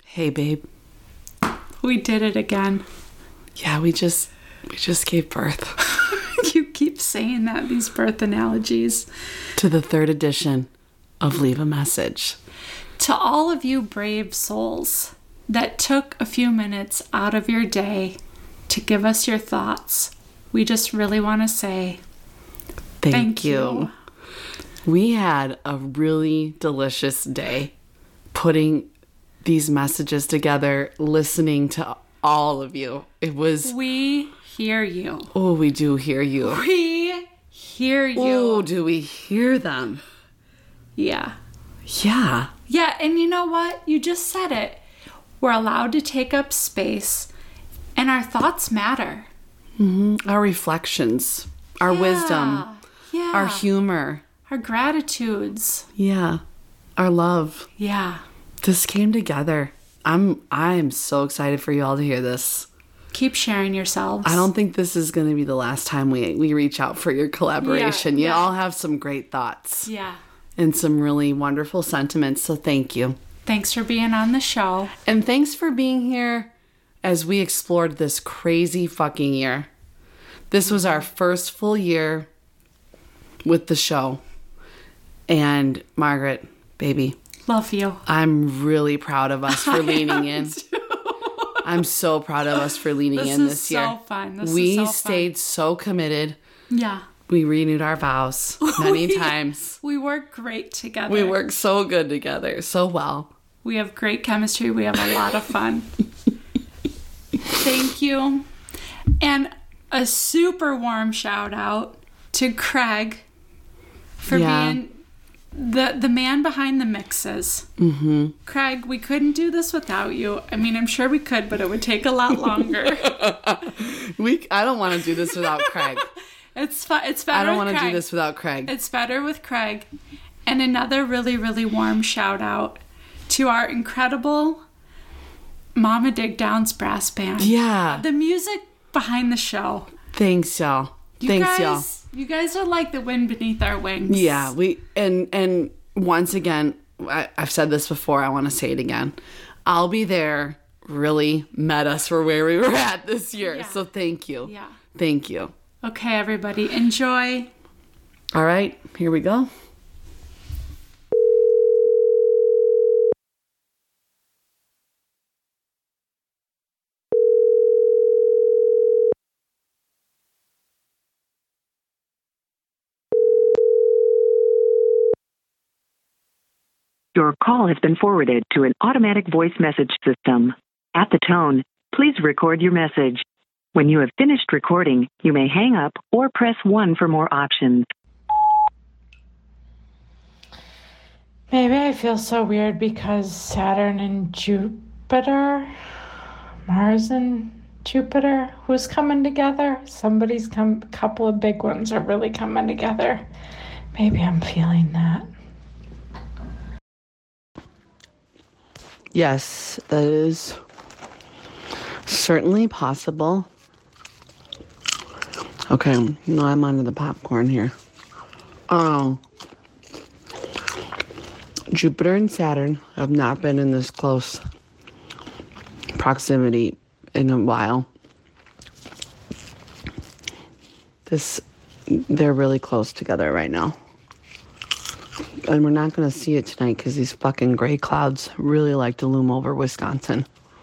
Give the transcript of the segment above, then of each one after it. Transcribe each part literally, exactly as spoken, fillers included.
Hey, babe. We did it again. Yeah, we just we just gave birth. You keep saying that, these birth analogies. To the third edition of Leave a Message. To all of you brave souls that took a few minutes out of your day to give us your thoughts, we just really want to say Thank, thank you. you. We had a really delicious day putting these messages together, listening to all of you. It was... We hear you. Oh, we do hear you. We hear you. Oh, do we hear them? Yeah. Yeah. Yeah, and you know what? You just said it. We're allowed to take up space, and our thoughts matter. Mm-hmm. Our reflections, our Yeah. wisdom, Yeah. our humor. Our gratitudes. Yeah. Our love. Yeah. This came together. I'm I'm so excited for you all to hear this. Keep sharing yourselves. I don't think this is going to be the last time we we reach out for your collaboration. Yeah, you yeah. all have some great thoughts. Yeah. And some really wonderful sentiments, so thank you. Thanks for being on the show. And thanks for being here as we explored this crazy fucking year. This was our first full year with the show. And Margaret, baby, Love you. I'm really proud of us for leaning in. I'm so proud of us for leaning This in is this year. so fun. This we is so fun. stayed so committed. Yeah. We renewed our vows many We- times. We work great together. We work so good together, so well. We have great chemistry. We have a lot of fun. Thank you. And a super warm shout out to Craig for Yeah. being the the man behind the mixes. Mm-hmm. Craig, we couldn't do this without you. I mean, I'm sure we could, but it would take a lot longer. We I don't want to do this without Craig. It's fu- It's better. I don't with want to do Craig. this without Craig. It's better with Craig. And another really, really warm shout out to our incredible Mama Dig Down's brass band. Yeah. The music behind the show. Thanks, y'all. You Thanks, guys, y'all. You guys are like the wind beneath our wings. Yeah, we and and once again, I, I've said this before. I want to say it again. I'll be there. Really met us for where we were at this year. Yeah. So thank you. Yeah. Thank you. Okay, everybody, enjoy. All right, here we go. Your call has been forwarded to an automatic voice message system. At the tone, please record your message. When you have finished recording, you may hang up or press one for more options. Maybe I feel so weird because Saturn and Jupiter, Mars and Jupiter, who's coming together? Somebody's come, a couple of big ones are really coming together. Maybe I'm feeling that. Yes, that is certainly possible. Okay, no, I'm onto the popcorn here. Oh. Jupiter and Saturn have not been in this close proximity in a while. This, they're really close together right now. And we're not going to see it tonight because these fucking gray clouds really like to loom over Wisconsin.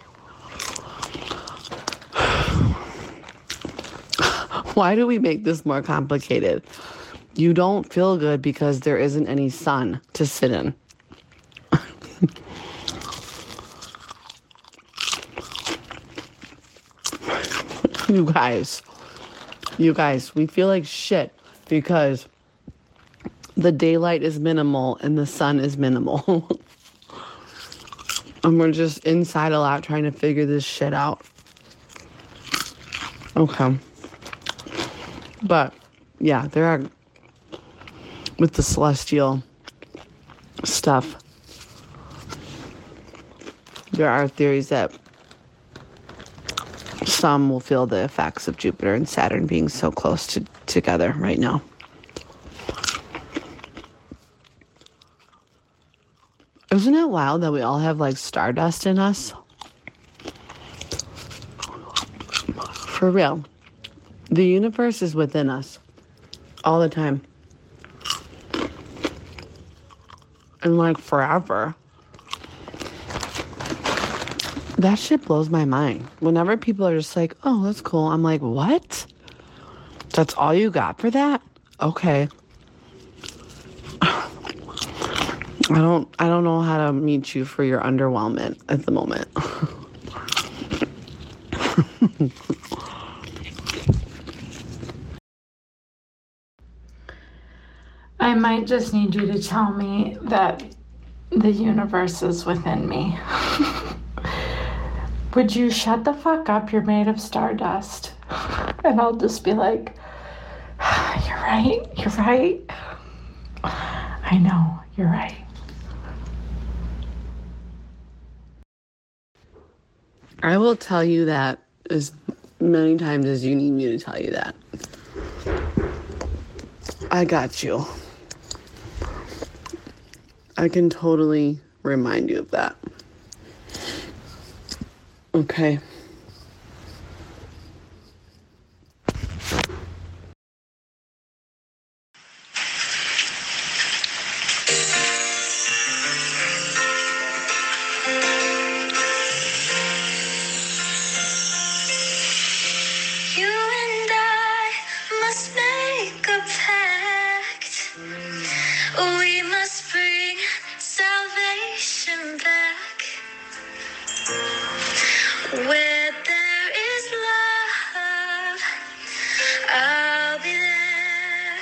Why do we make this more complicated? You don't feel good because there isn't any sun to sit in. You guys, you guys, we feel like shit because the daylight is minimal and the sun is minimal. And we're just inside a lot trying to figure this shit out. Okay. But, yeah, there are, with the celestial stuff, there are theories that some will feel the effects of Jupiter and Saturn being so close to, together right now. Isn't it wild that we all have like stardust in us? For real. The universe is within us all the time. And like forever. That shit blows my mind. Whenever people are just like, oh, that's cool. I'm like, what? That's all you got for that? Okay. I don't I don't know how to meet you for your underwhelmment at the moment. I might just need you to tell me that the universe is within me. Would you shut the fuck up? You're made of stardust. And I'll just be like, you're right, you're right. I know, you're right. I will tell you that as many times as you need me to tell you that. I got you. I can totally remind you of that. Okay. Where there is love, I'll be there.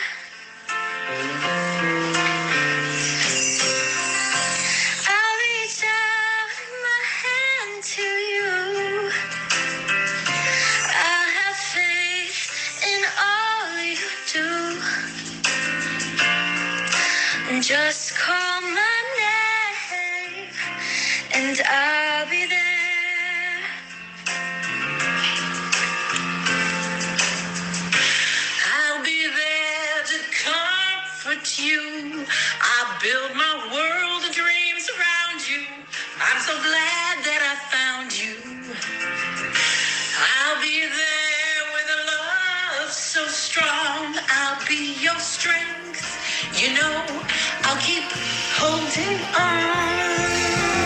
I'll reach out my hand to you. I'll have faith in all you do. Just call my name and I'll be there. You. I build my world of dreams around you. I'm so glad that I found you. I'll be there with a love so strong. I'll be your strength. You know, I'll keep holding on.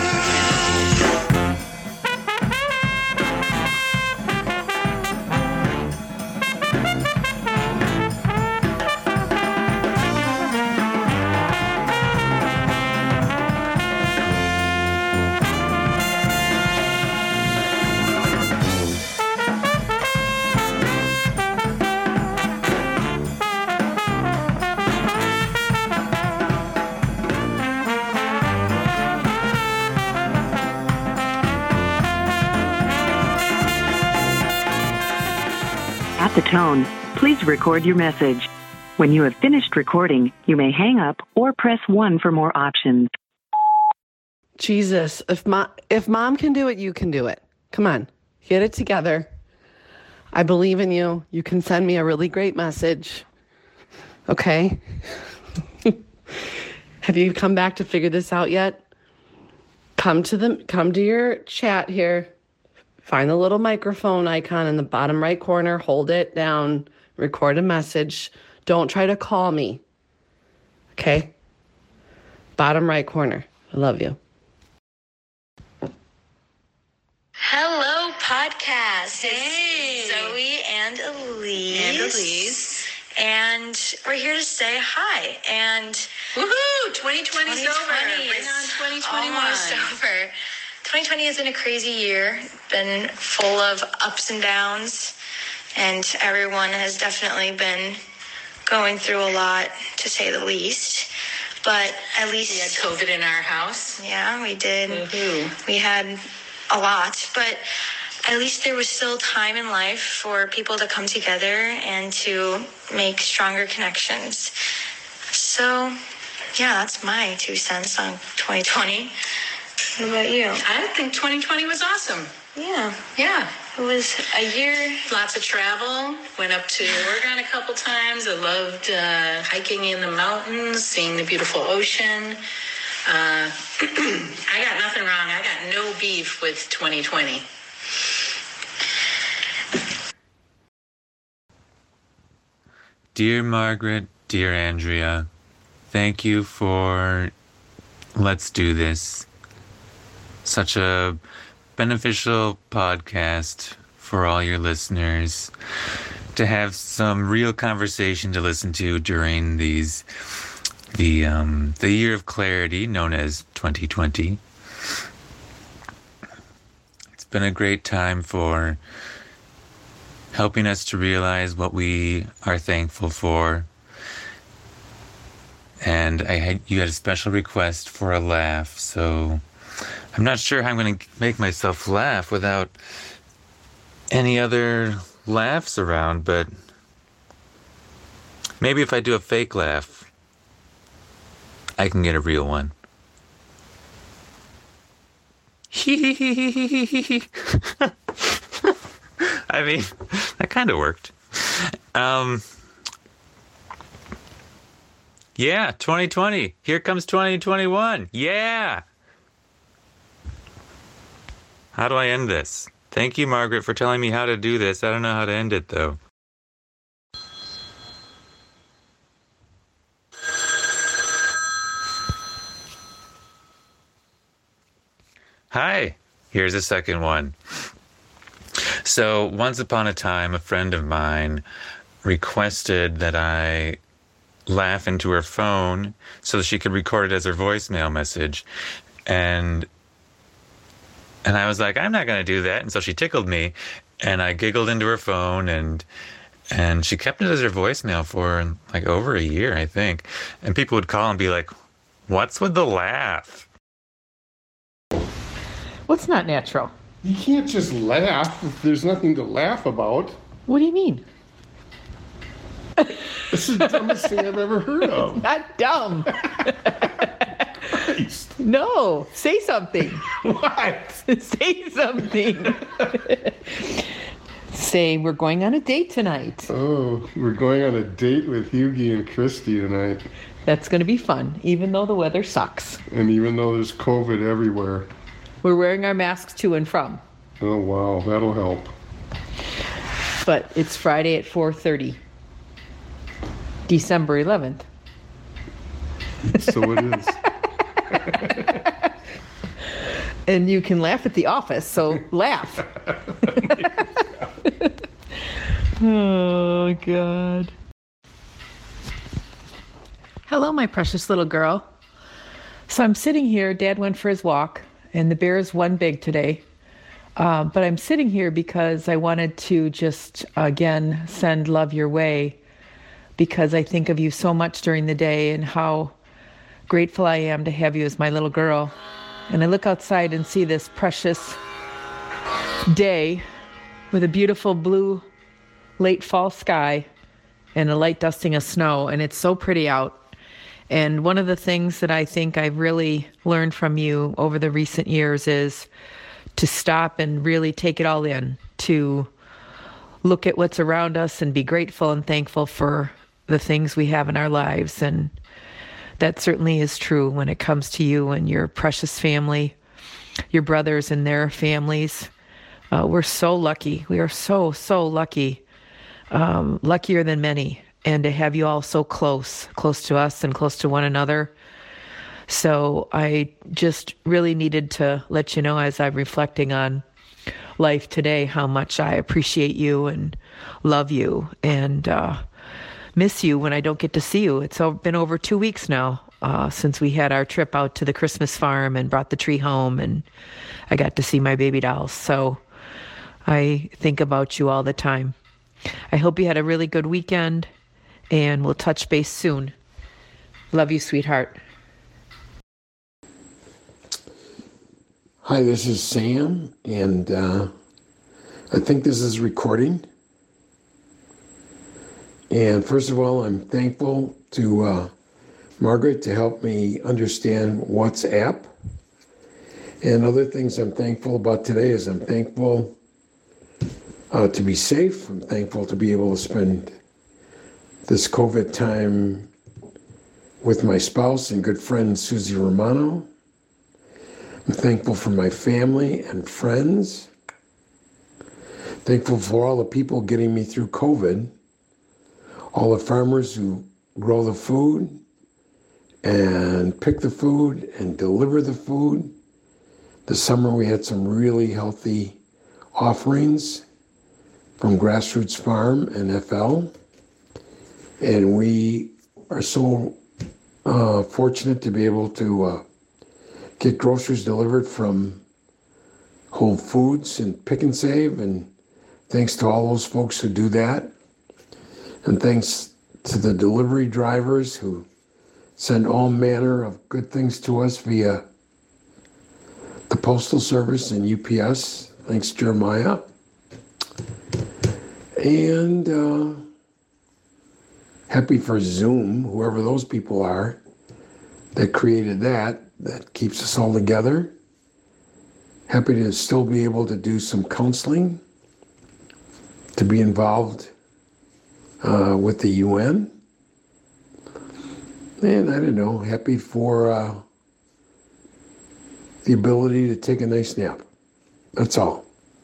At the tone, please record your message. When you have finished recording, you may hang up or press one for more options. Jesus, if mom, if mom can do it, you can do it. Come on, get it together. I believe in you. You can send me a really great message. Okay? Have you come back to figure this out yet? Come to the come to your chat here. Find the little microphone icon in the bottom right corner. Hold it down. Record a message. Don't try to call me. Okay? Bottom right corner. I love you. Hello, podcast. Hey. It's Zoe and Elise. And Elise. And we're here to say hi. And woohoo! twenty twenty's over. twenty Bring on twenty twenty-one. Almost over. twenty twenty has been a crazy year. Been full of ups and downs. And everyone has definitely been going through a lot, to say the least. But at least... We had COVID in our house. Yeah, we did. Woohoo. We had a lot. But at least there was still time in life for people to come together and to make stronger connections. So, yeah, that's my two cents on twenty twenty. What about you? I think twenty twenty was awesome. Yeah. Yeah. It was a year. Lots of travel. Went up to Oregon a couple times. I loved uh, hiking in the mountains, seeing the beautiful ocean. Uh, I got nothing wrong. I got no beef with twenty twenty. Dear Margaret, dear Andrea, thank you for Let's Do This. Such a beneficial podcast for all your listeners to have some real conversation to listen to during these the um the year of clarity known as twenty twenty. It's been a great time for helping us to realize what we are thankful for. And I had you had a special request for a laugh, so I'm not sure how I'm going to make myself laugh without any other laughs around, but maybe if I do a fake laugh, I can get a real one. I mean, that kind of worked. Um, yeah, twenty twenty. Here comes twenty twenty-one. Yeah. How do I end this? Thank you, Margaret, for telling me how to do this. I don't know how to end it, though. Hi, here's a second one. So, once upon a time, a friend of mine requested that I laugh into her phone so that she could record it as her voicemail message. And and I was like, I'm not going to do that. And so she tickled me, and I giggled into her phone, and and she kept it as her voicemail for like over a year, I think. And people would call and be like, what's with the laugh? What's not natural? You can't just laugh if there's nothing to laugh about. What do you mean? This is the dumbest thing I've ever heard of. Not dumb. Christ. No, say something. What? Say something. Say we're going on a date tonight. Oh, we're going on a date with Hughie and Christy tonight. That's going to be fun, even though the weather sucks. And even though there's COVID everywhere. We're wearing our masks to and from. Oh, wow, that'll help. But it's Friday at four thirty. December eleventh. So it is. And you can laugh at the office, so laugh. Oh, God. Hello, my precious little girl. So I'm sitting here. Dad went for his walk, and the bears won big today. Uh, but I'm sitting here because I wanted to just, again, send love your way, because I think of you so much during the day and how grateful I am to have you as my little girl. And I look outside and see this precious day with a beautiful blue late fall sky and a light dusting of snow, and it's so pretty out. And one of the things that I think I've really learned from you over the recent years is to stop and really take it all in, to look at what's around us and be grateful and thankful for the things we have in our lives. And that certainly is true when it comes to you and your precious family, your brothers and their families. Uh, we're so lucky. We are so, so lucky, um, luckier than many. And to have you all so close, close to us and close to one another. So I just really needed to let you know, as I'm reflecting on life today, how much I appreciate you and love you and uh, miss you when I don't get to see you. It's been over two weeks now uh, since we had our trip out to the Christmas farm and brought the tree home, and I got to see my baby dolls. So I think about you all the time. I hope you had a really good weekend, and we'll touch base soon. Love you, sweetheart. Hi, this is Sam, and uh, I think this is recording. And first of all, I'm thankful to uh, Margaret to help me understand WhatsApp. And other things I'm thankful about today is I'm thankful uh, to be safe. I'm thankful to be able to spend this COVID time with my spouse and good friend Susie Romano. I'm thankful for my family and friends. Thankful for all the people getting me through COVID, all the farmers who grow the food and pick the food and deliver the food. This summer we had some really healthy offerings from Grassroots Farm and F L. And we are so uh, fortunate to be able to uh, get groceries delivered from Whole Foods and Pick and Save. And thanks to all those folks who do that. And thanks to the delivery drivers who send all manner of good things to us via the Postal Service and U P S. Thanks, Jeremiah. And uh, happy for Zoom, whoever those people are that created that, that keeps us all together. Happy to still be able to do some counseling, to be involved uh, with the U N. And I don't know, happy for uh, the ability to take a nice nap. That's all.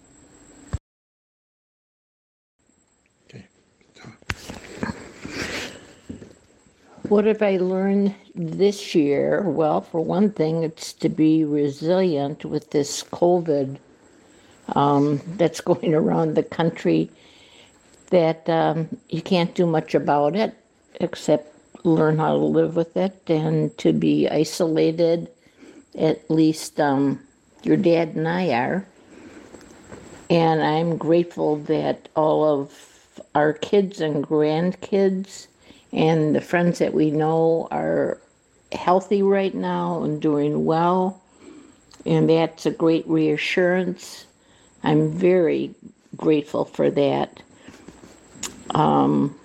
Okay. What have I learned this year? Well, for one thing, it's to be resilient with this COVID um, that's going around the country, that um, you can't do much about it except learn how to live with it and to be isolated. At least um, your dad and I are. And I'm grateful that all of our kids and grandkids and the friends that we know are healthy right now and doing well. And that's a great reassurance. I'm very grateful for that. Um,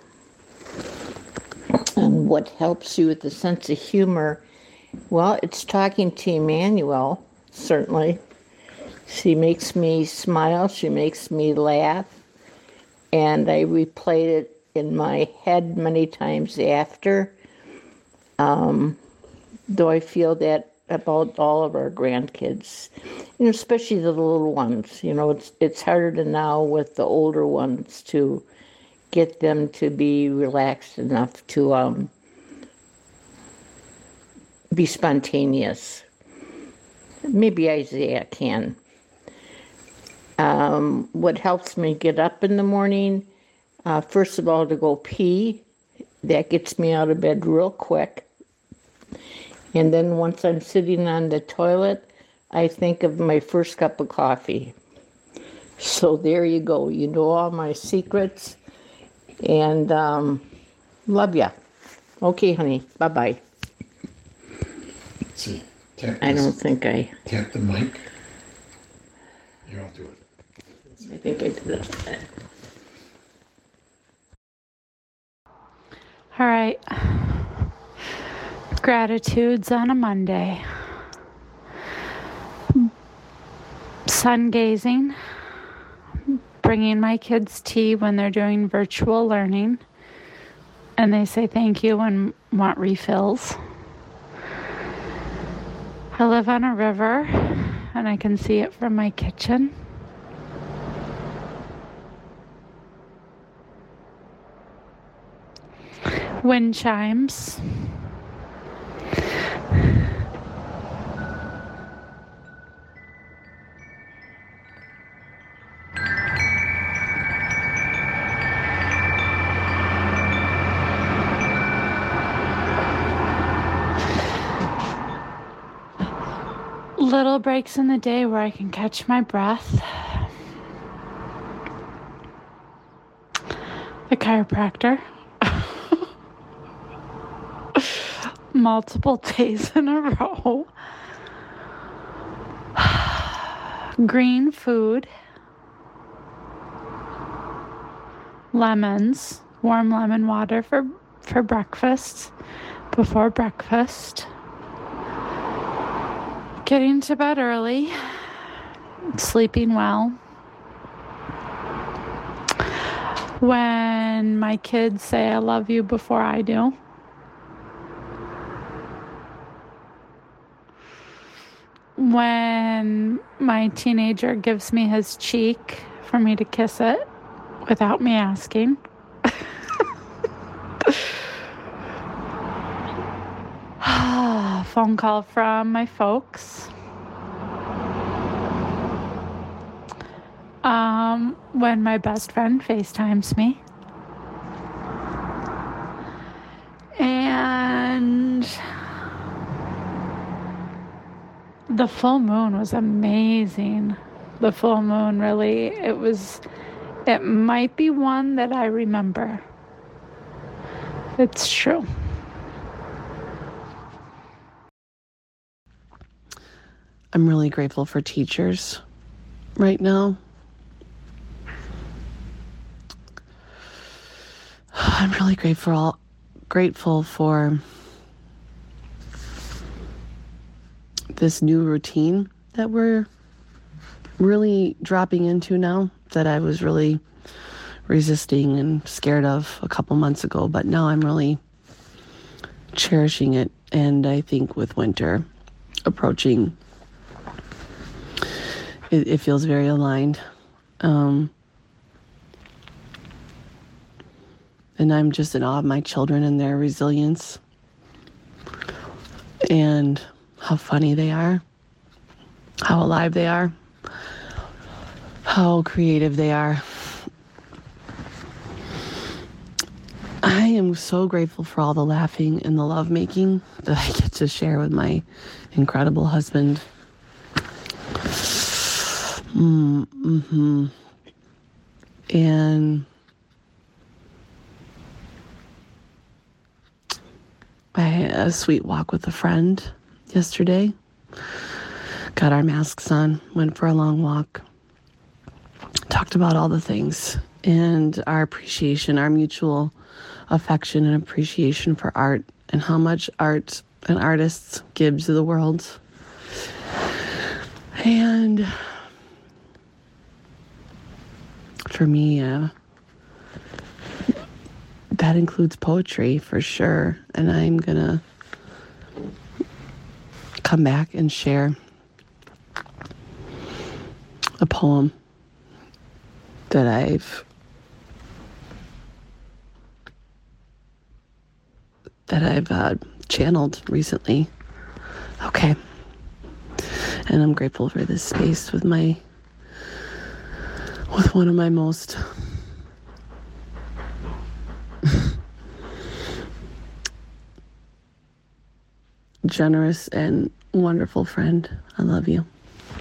and what helps you with a sense of humor? Well, it's talking to Emmanuel, certainly. She makes me smile, she makes me laugh, and I replayed it in my head many times after. Um, though I feel that about all of our grandkids, you know, especially the little ones. You know, it's it's harder now with the older ones to get them to be relaxed enough to um, be spontaneous. Maybe Isaiah can. Um, what helps me get up in the morning, uh, first of all, to go pee. That gets me out of bed real quick. And then once I'm sitting on the toilet, I think of my first cup of coffee. So there you go. You know all my secrets. And um, love ya. Okay, honey. Bye-bye. See, tap I this, don't think I... Tap the mic. Here, I'll do it. I think I did it. All right. Gratitudes on a Monday. Sun gazing. Bringing my kids tea when they're doing virtual learning. And they say thank you and want refills. I live on a river and I can see it from my kitchen. Wind chimes. Little breaks in the day where I can catch my breath. The chiropractor. Multiple days in a row. Green food. Lemons. Warm lemon water for, for breakfast. Before breakfast. Getting to bed early. Sleeping well. When my kids say I love you before I do. when my teenager gives me his cheek for me to kiss it without me asking. Phone call from my folks. Um, when my best friend FaceTimes me. And the full moon was amazing. The full moon, really, it was, it might be one that I remember. It's true. I'm really grateful for teachers right now. I'm really grateful, grateful for this new routine that we're really dropping into now, that I was really resisting and scared of a couple months ago, but now I'm really cherishing it. And I think with winter approaching, it, it feels very aligned. Um, and I'm just in awe of my children and their resilience and how funny they are, how alive they are, how creative they are. I am so grateful for all the laughing and the lovemaking that I get to share with my incredible husband. Mm, mm-hmm. And I had a sweet walk with a friend yesterday. Got our masks on, went for a long walk, talked about all the things and our appreciation, our mutual affection and appreciation for art and how much art and artists give to the world. And for me, uh, that includes poetry for sure. And I'm gonna come back and share a poem that I've that I've uh, channeled recently. Okay. And I'm grateful for this space with my, with one of my most generous and wonderful friend. I love you.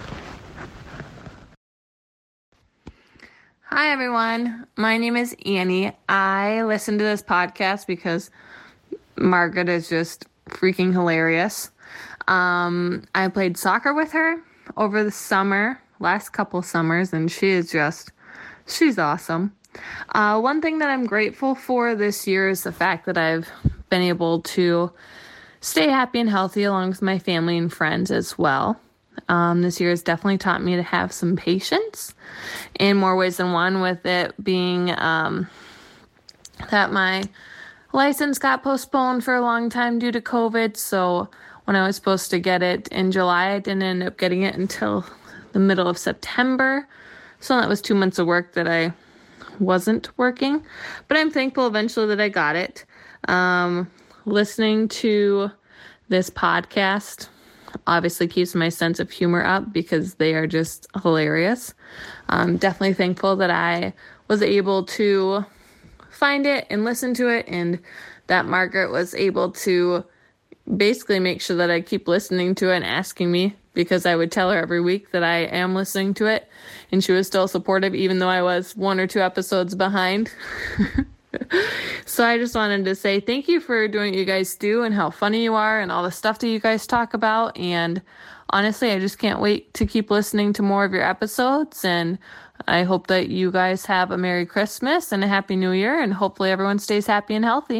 Hi, everyone. My name is Annie. I listen to this podcast because Margaret is just freaking hilarious. Um, I played soccer with her over the summer, last couple summers, and she is just, she's awesome. Uh, one thing that I'm grateful for this year is the fact that I've been able to stay happy and healthy along with my family and friends as well. Um, this year has definitely taught me to have some patience in more ways than one, with it being um, that my license got postponed for a long time due to COVID. So when I was supposed to get it in July, I didn't end up getting it until the middle of September. So that was two months of work that I wasn't working. But I'm thankful eventually that I got it. Um, listening to this podcast obviously keeps my sense of humor up because they are just hilarious. I'm definitely thankful that I was able to find it and listen to it, and that Margaret was able to basically make sure that I keep listening to it and asking me, because I would tell her every week that I am listening to it, and she was still supportive even though I was one or two episodes behind. So I just wanted to say thank you for doing what you guys do and how funny you are and all the stuff that you guys talk about. And honestly, I just can't wait to keep listening to more of your episodes. And I hope that you guys have a Merry Christmas and a Happy New Year. And hopefully everyone stays happy and healthy.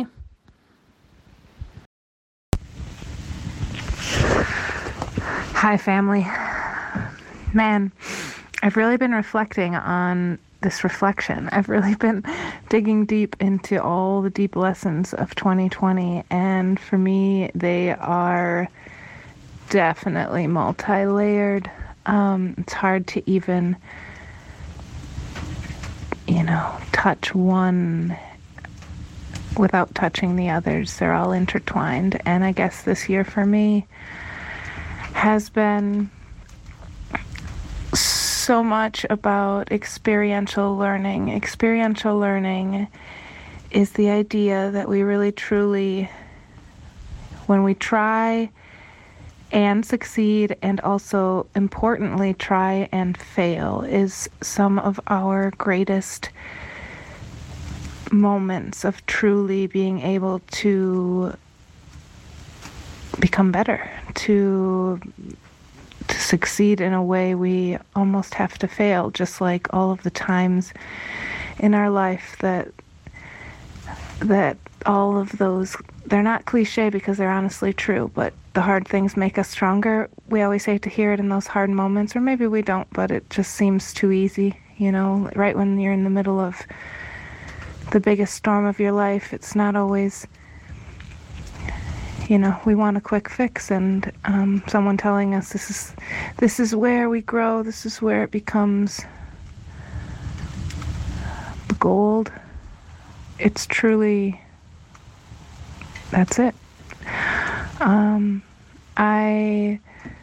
Hi, family. Man, I've really been reflecting on this reflection. I've really been digging deep into all the deep lessons of twenty twenty, and for me, they are definitely multi-layered. Um, it's hard to even, you know, touch one without touching the others. They're all intertwined. And I guess this year for me has been so much about experiential learning. Experiential learning is the idea that we really truly, when we try and succeed, and also importantly try and fail, is some of our greatest moments of truly being able to become better, to to succeed in a way we almost have to fail, just like all of the times in our life that that all of those, they're not cliche because they're honestly true, but the hard things make us stronger. We always hate to hear it in those hard moments, or maybe we don't, but it just seems too easy, you know, right when you're in the middle of the biggest storm of your life. It's not always, you know, we want a quick fix, and um, someone telling us this is this is where we grow, this is where it becomes gold. It's truly, that's it. Um, I,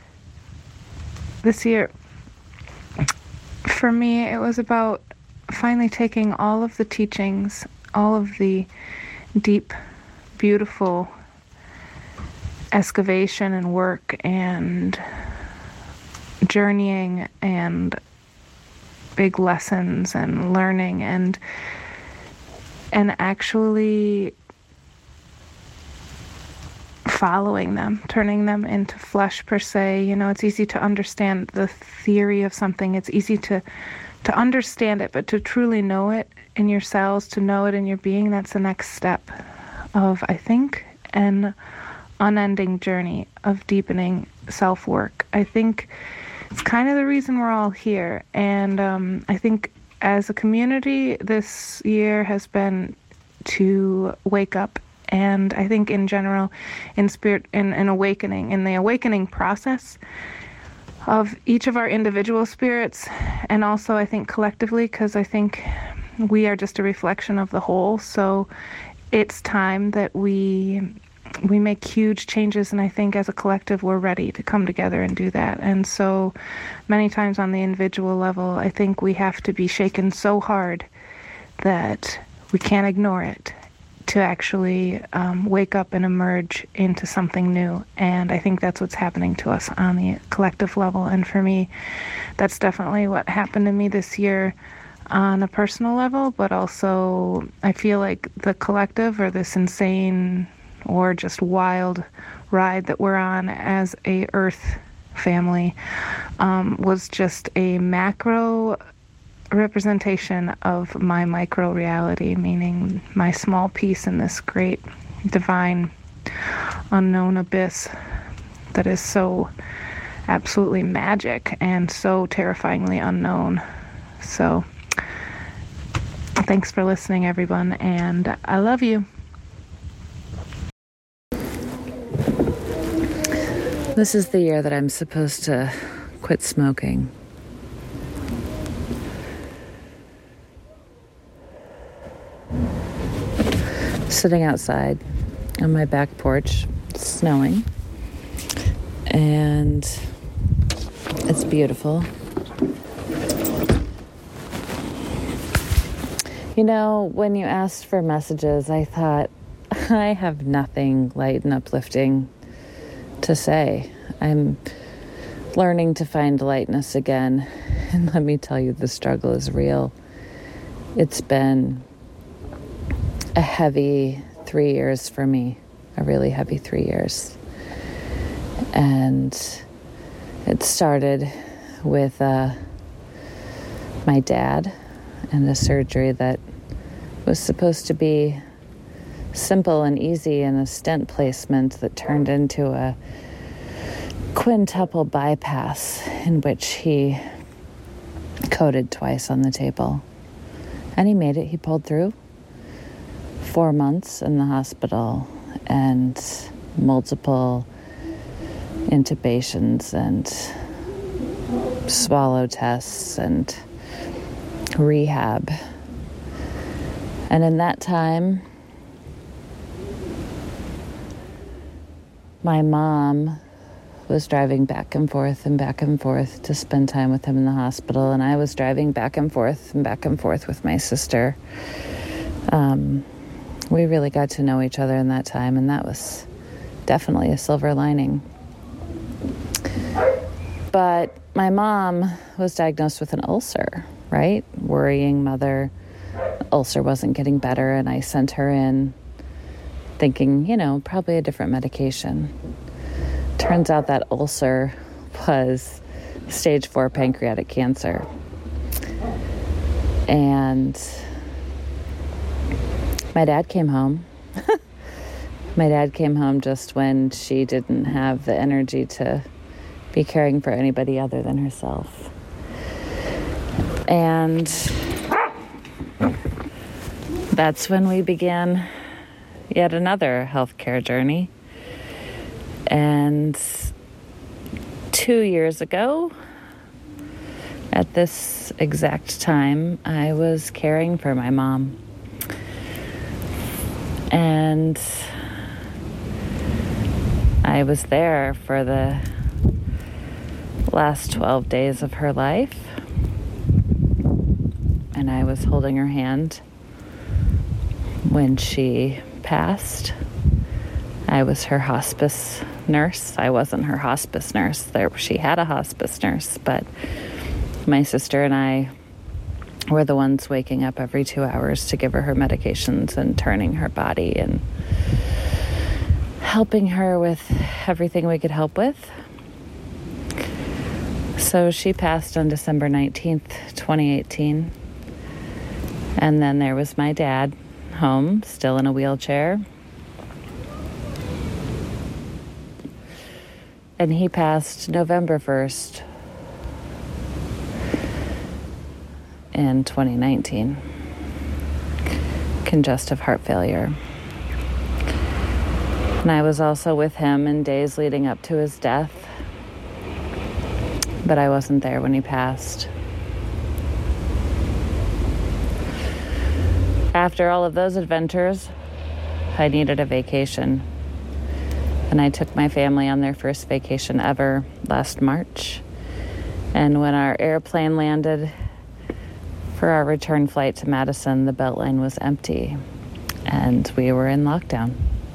this year, for me, it was about finally taking all of the teachings, all of the deep, beautiful excavation and work and journeying and big lessons and learning and and actually following them, turning them into flesh per se. You know, it's easy to understand the theory of something. It's easy to to understand it, but to truly know it in your cells, to know it in your being, that's the next step of, I think, an unending journey of deepening self-work. I think it's kind of the reason we're all here. And um, I think as a community, this year has been to wake up. And I think in general, in spirit, in an awakening, in the awakening process of each of our individual spirits, and also I think collectively, because I think we are just a reflection of the whole. So it's time that we we make huge changes, and I think as a collective we're ready to come together and do that. And so many times on the individual level, I think we have to be shaken so hard that we can't ignore it, to actually um, wake up and emerge into something new. And I think that's what's happening to us on the collective level. And for me, that's definitely what happened to me this year on a personal level, but also I feel like the collective, or this insane or just wild ride that we're on as a Earth family, um, was just a macro representation of my micro reality, meaning my small piece in this great divine unknown abyss that is so absolutely magic and so terrifyingly unknown. So thanks for listening, everyone, and I love you. This is the year that I'm supposed to quit smoking. Sitting outside on my back porch, it's snowing, and it's beautiful. You know, when you asked for messages, I thought, I have nothing light and uplifting to say. I'm learning to find lightness again, and let me tell you, the struggle is real. It's been a heavy three years for me, a really heavy three years. And it started with uh, my dad and a surgery that was supposed to be simple and easy, and a stent placement that turned into a quintuple bypass in which he coded twice on the table. And he made it, he pulled through. Four months in the hospital and multiple intubations and swallow tests and rehab. And in that time, my mom was driving back and forth and back and forth to spend time with him in the hospital, and I was driving back and forth and back and forth with my sister. Um, we really got to know each other in that time, and that was definitely a silver lining. But my mom was diagnosed with an ulcer, right? Worrying mother. The ulcer wasn't getting better, and I sent her in thinking, you know, probably a different medication. Turns out that ulcer was stage four pancreatic cancer. And my dad came home. My dad came home just when she didn't have the energy to be caring for anybody other than herself. And that's when we began yet another healthcare journey. And two years ago, at this exact time, I was caring for my mom. And I was there for the last twelve days of her life. And I was holding her hand when she passed. I was her hospice nurse. I wasn't her hospice nurse. There, she had a hospice nurse, but my sister and I were the ones waking up every two hours to give her her medications and turning her body and helping her with everything we could help with. So she passed on December nineteenth, twenty eighteen. And then there was my dad home, still in a wheelchair. And he passed November first in twenty nineteen. Congestive heart failure. And I was also with him in days leading up to his death. But I wasn't there when he passed. After all of those adventures, I needed a vacation. And I took my family on their first vacation ever last March. And when our airplane landed for our return flight to Madison, the Beltline was empty. And we were in lockdown.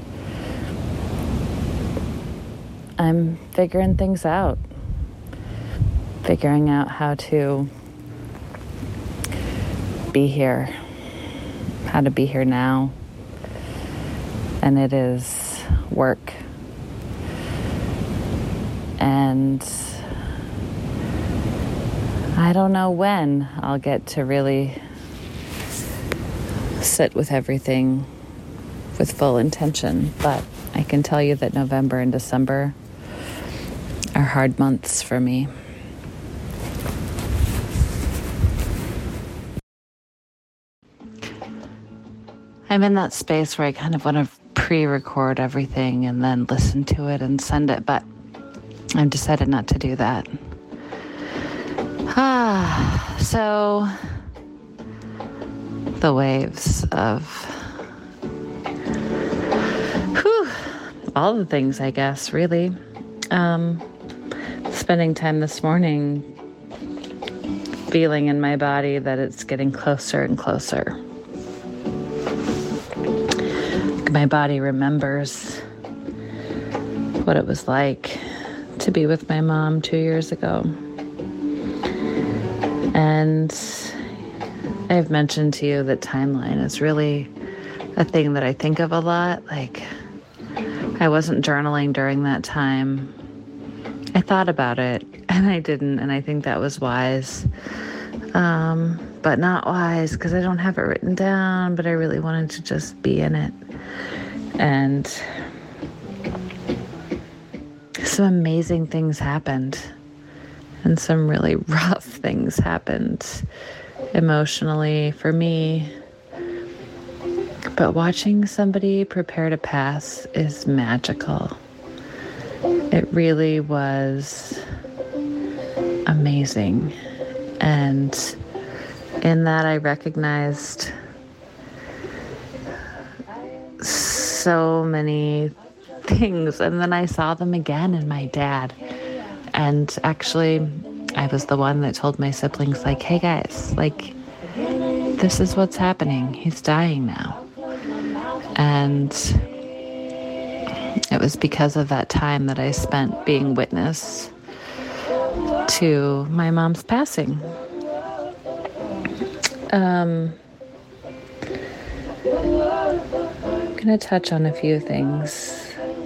I'm figuring things out. Figuring out how to be here. How to be here now. And it is work. And I don't know when I'll get to really sit with everything with full intention, but I can tell you that November and December are hard months for me. I'm in that space where I kind of want to pre-record everything and then listen to it and send it, but I've decided not to do that. Ah, so the waves of whew, all the things, I guess, really. Um, spending time this morning feeling in my body that it's getting closer and closer. My body remembers what it was like to be with my mom two years ago. And I've mentioned to you that timeline is really a thing that I think of a lot. Like, I wasn't journaling during that time. I thought about it, and I didn't, and I think that was wise. Um, but not wise, because I don't have it written down, but I really wanted to just be in it. And some amazing things happened. And some really rough things happened emotionally for me. But watching somebody prepare to pass is magical. It really was amazing. And in that, I recognized so many things. And then I saw them again in my dad. And actually, I was the one that told my siblings, like, hey guys, like, this is what's happening. He's dying now. And it was because of that time that I spent being witness to my mom's passing. Um, I'm going to touch on a few things.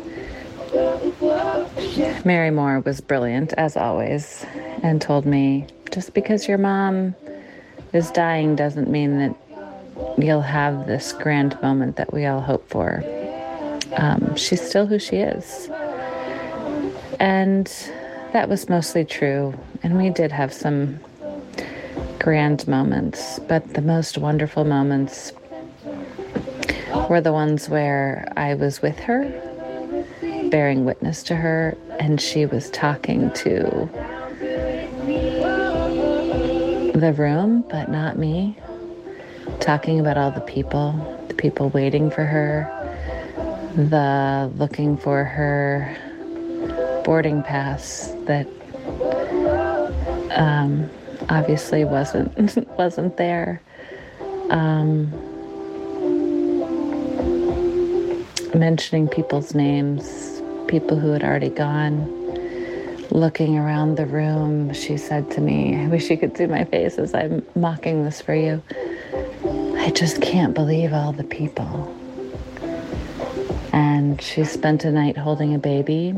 Mary Moore was brilliant, as always, and told me, just because your mom is dying doesn't mean that you'll have this grand moment that we all hope for. Um, she's still who she is. And that was mostly true. And we did have some grand moments, but the most wonderful moments were the ones where I was with her, bearing witness to her, and she was talking to the room, but not me, talking about all the people, the people waiting for her, the looking for her boarding pass that um, obviously wasn't wasn't there. Um, mentioning people's names, people who had already gone. Looking around the room, she said to me, I wish you could see my face as I'm mocking this for you. I just can't believe all the people. And she spent a night holding a baby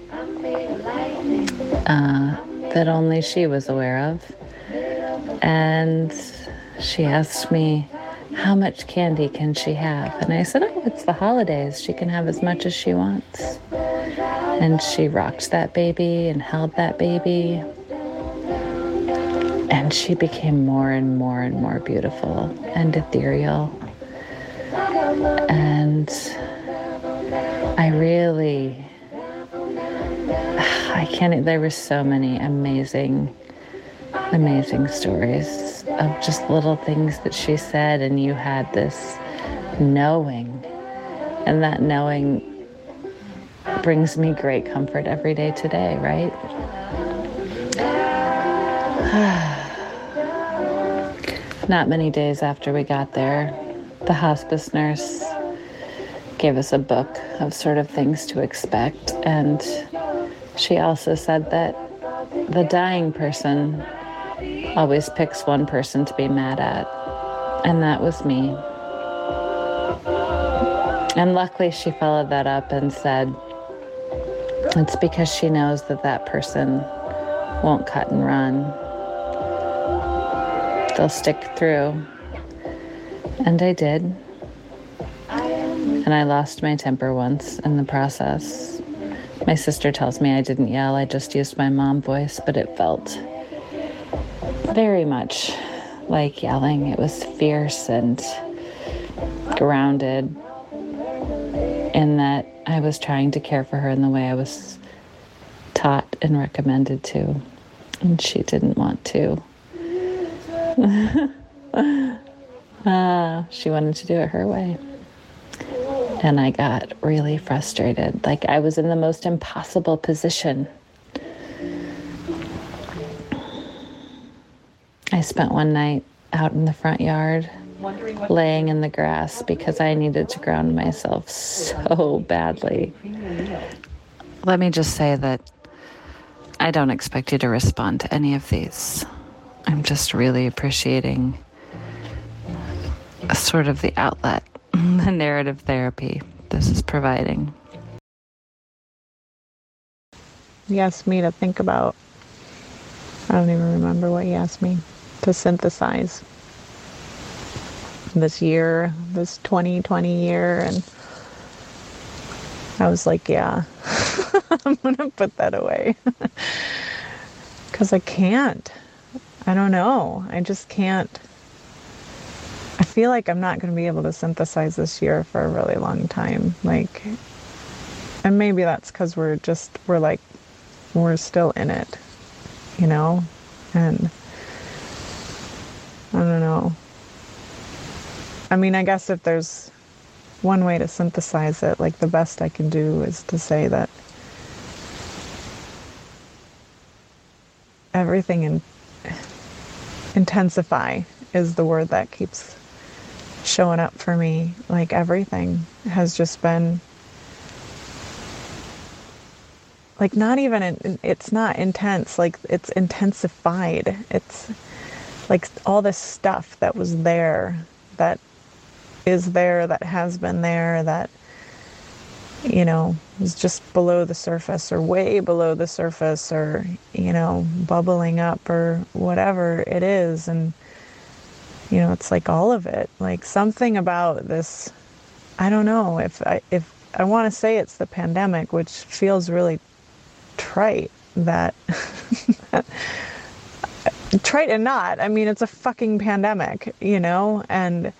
uh, that only she was aware of. And she asked me, how much candy can she have? And I said, oh, it's the holidays. She can have as much as she wants. And she rocked that baby and held that baby. And she became more and more and more beautiful and ethereal. And I really, I can't, there were so many amazing, amazing stories of just little things that she said, and you had this knowing, and that knowing brings me great comfort every day today, right? Not many days after we got there, the hospice nurse gave us a book of sort of things to expect, and she also said that the dying person always picks one person to be mad at, and that was me. And luckily she followed that up and said, it's because she knows that that person won't cut and run. They'll stick through. And I did. And I lost my temper once in the process. My sister tells me I didn't yell, I just used my mom voice, but it felt very much like yelling. It was fierce and grounded in that I was trying to care for her in the way I was taught and recommended to, and she didn't want to. uh, she wanted to do it her way. And I got really frustrated, like I was in the most impossible position. I spent one night out in the front yard, laying in the grass because I needed to ground myself so badly. Let me just say that I don't expect you to respond to any of these. I'm just really appreciating sort of the outlet, the narrative therapy this is providing. He asked me to think about, I don't even remember what he asked me, to synthesize this year, this twenty twenty year, and I was like, yeah, I'm gonna put that away because I can't. I don't know. I just can't. I feel like I'm not going to be able to synthesize this year for a really long time. Like, and maybe that's because we're just, we're like, we're still in it, you know? And I don't know. I mean, I guess if there's one way to synthesize it, like the best I can do is to say that everything in intensify is the word that keeps showing up for me. Like everything has just been like not even in, it's not intense, like it's intensified. It's like all this stuff that was there, that is there, that has been there, that, you know, is just below the surface or way below the surface or, you know, bubbling up or whatever it is. And, you know, it's like all of it, like something about this, I don't know if I, if I want to say it's the pandemic, which feels really trite, that, trite and not, I mean, it's a fucking pandemic, you know, and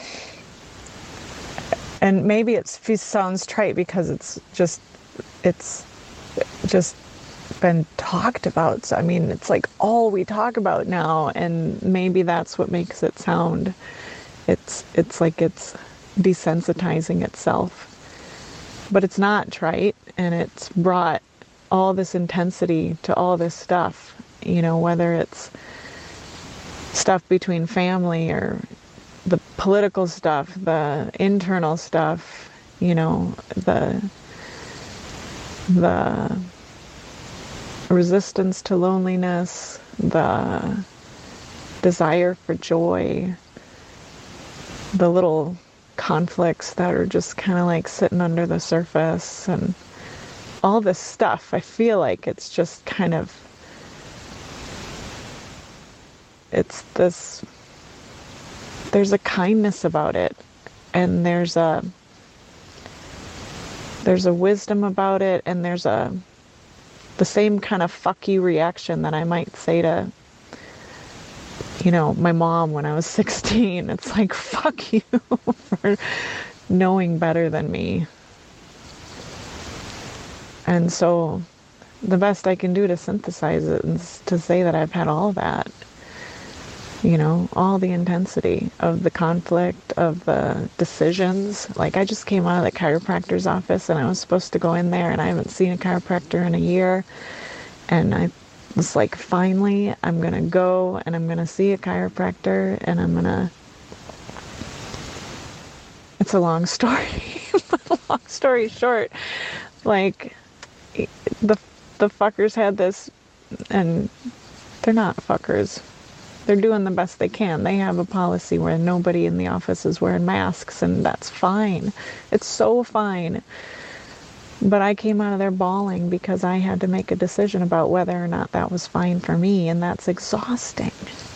And maybe it sounds trite because it's just, it's just been talked about. So, I mean, it's like all we talk about now, and maybe that's what makes it sound, it's, it's like it's desensitizing itself. But it's not trite, and it's brought all this intensity to all this stuff, you know, whether it's stuff between family or the political stuff, the internal stuff, you know, the the resistance to loneliness, the desire for joy, the little conflicts that are just kind of like sitting under the surface, and all this stuff. I feel like it's just kind of, it's this, there's a kindness about it, and there's a there's a wisdom about it, and there's a the same kind of fuck you reaction that I might say to, you know, my mom when I was sixteen. It's like, fuck you for knowing better than me. And so the best I can do to synthesize it is to say that I've had all that. You know, all the intensity of the conflict, of the decisions. Like, I just came out of the chiropractor's office, and I was supposed to go in there, and I haven't seen a chiropractor in a year. And I was like, finally, I'm going to go, and I'm going to see a chiropractor, and I'm going to... It's a long story. Long story short, like, the, the fuckers had this, and they're not fuckers. They're doing the best they can. They have a policy where nobody in the office is wearing masks, and that's fine. It's so fine. But I came out of there bawling because I had to make a decision about whether or not that was fine for me, and that's exhausting.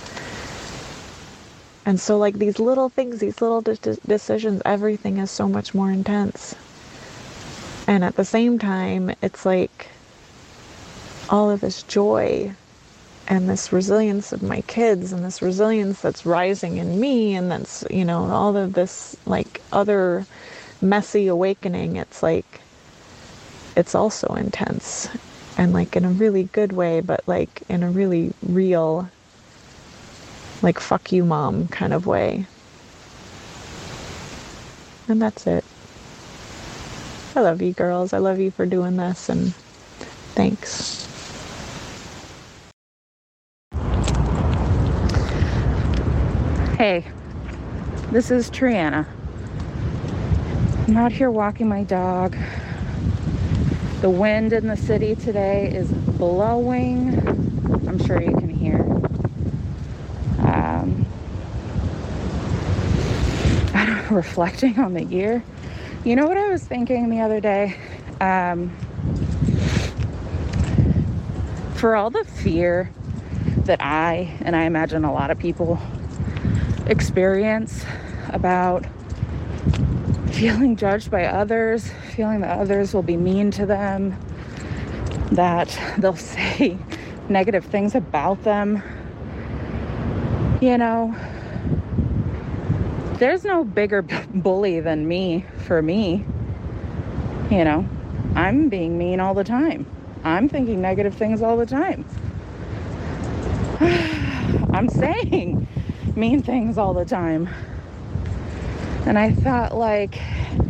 And so, like, these little things, these little de- decisions, everything is so much more intense. And at the same time, it's like all of this joy and this resilience of my kids, and this resilience that's rising in me, and that's, you know, all of this, like, other messy awakening. It's like, it's also intense, and like in a really good way, but like in a really real, like, fuck you mom kind of way. And that's it. I love you girls. I love you for doing this, and thanks. Hey, this is Triana. I'm out here walking my dog. The wind in the city today is blowing. I'm sure you can hear. Um, I don't know, reflecting on the year. You know what I was thinking the other day? Um, for all the fear that I, and I imagine a lot of people, experience about feeling judged by others, feeling that others will be mean to them, that they'll say negative things about them. You know, there's no bigger bully than me, for me. You know, I'm being mean all the time. I'm thinking negative things all the time. I'm saying mean things all the time. And I thought, like,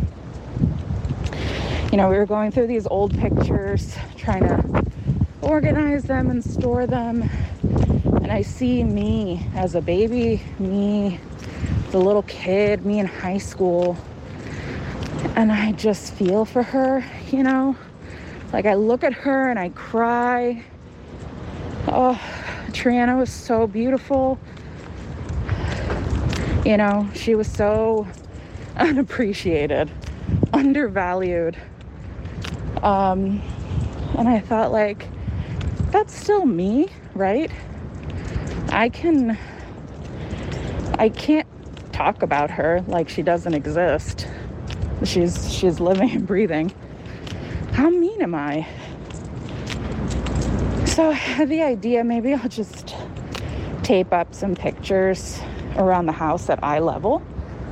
you know, we were going through these old pictures, trying to organize them and store them. And I see me as a baby, me as a little kid, me in high school. And I just feel for her, you know? Like, I look at her and I cry. Oh, Triana was so beautiful. You know, she was so unappreciated, undervalued. Um, and I thought, like, that's still me, right? I can, I can't talk about her like she doesn't exist. She's, she's living and breathing. How mean am I? So I had the idea, maybe I'll just tape up some pictures around the house at eye level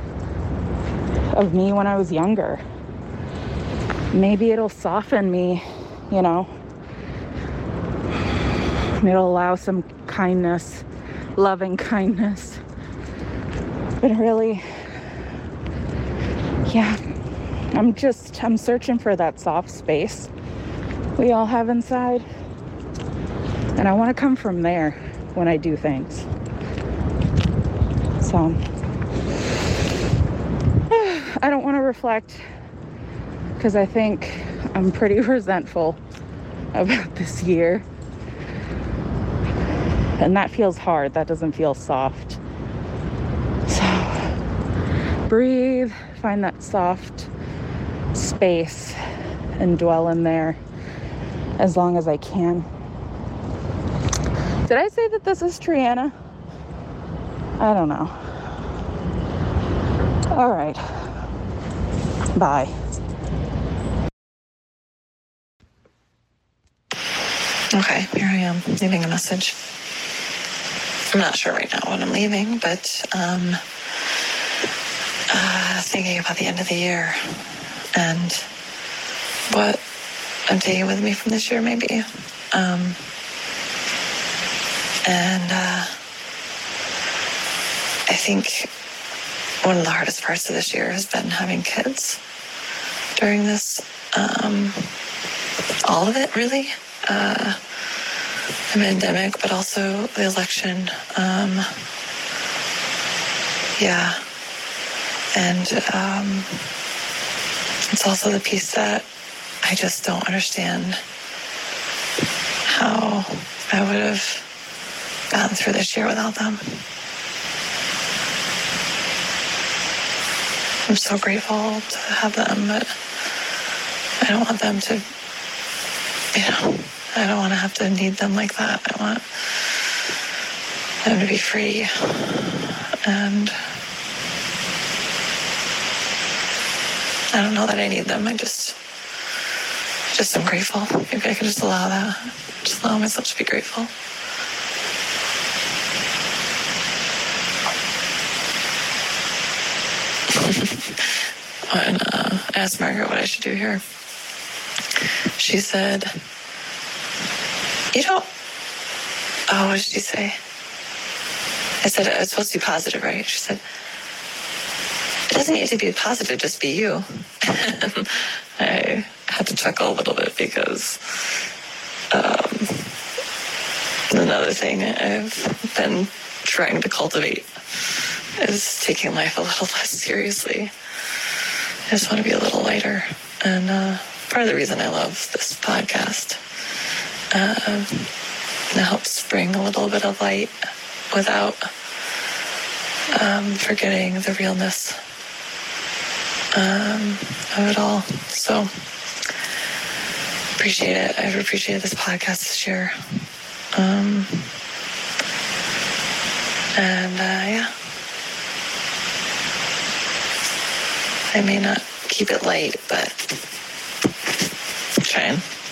of me when I was younger. Maybe it'll soften me, you know. It'll allow some kindness, loving kindness. But really, yeah, I'm just, I'm searching for that soft space we all have inside. And I want to come from there when I do things. So, I don't want to reflect because I think I'm pretty resentful about this year. And that feels hard. That doesn't feel soft. So, breathe, find that soft space and dwell in there as long as I can. Did I say that this is Triana? I don't know. All right. Bye. Okay, here I am, leaving a message. I'm not sure right now when I'm leaving, but um, uh, thinking about the end of the year and what I'm taking with me from this year, maybe. Um, and uh, I think one of the hardest parts of this year has been having kids during this, um, all of it, really. Uh, the pandemic, but also the election. Um, yeah. And um, it's also the piece that I just don't understand how I would have gotten through this year without them. I'm so grateful to have them, but I don't want them to, you know, I don't want to have to need them like that. I want them to be free. And I don't know that I need them. I just, just am grateful. Maybe I could just allow that. Just allow myself to be grateful. When uh, I asked Margaret what I should do here, she said, you don't, oh, what did she say? I said, it's supposed to be positive, right? She said, it doesn't need to be positive, just be you. And I had to chuckle a little bit because um, another thing I've been trying to cultivate is taking life a little less seriously. I just want to be a little lighter. And uh, part of the reason I love this podcast, uh, it helps bring a little bit of light without um, forgetting the realness um, of it all. So appreciate it. I've appreciated this podcast this year. Um, and uh, yeah. I may not keep it light, but I'm trying.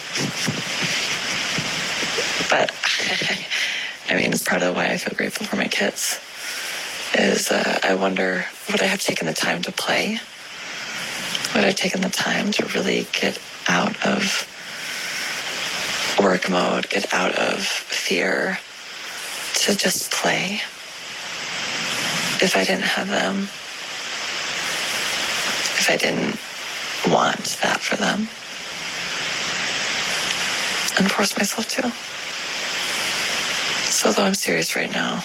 But, I mean, it's part of why I feel grateful for my kids is uh, I wonder, would I have taken the time to play? Would I have taken the time to really get out of work mode, get out of fear to just play. If I didn't have them, if I didn't want that for them, and force myself to. So though I'm serious right now,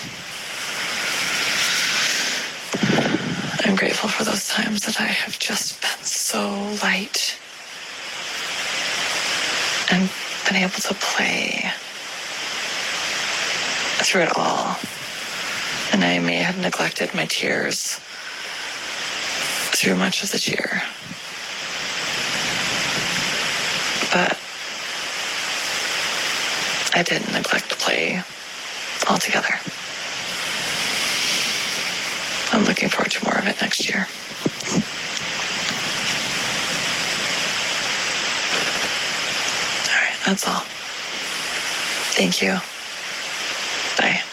I'm grateful for those times that I have just been so light and been able to play through it all. And I may have neglected my tears through much of the year. But I didn't neglect to play altogether. I'm looking forward to more of it next year. All right, that's all. Thank you. Bye.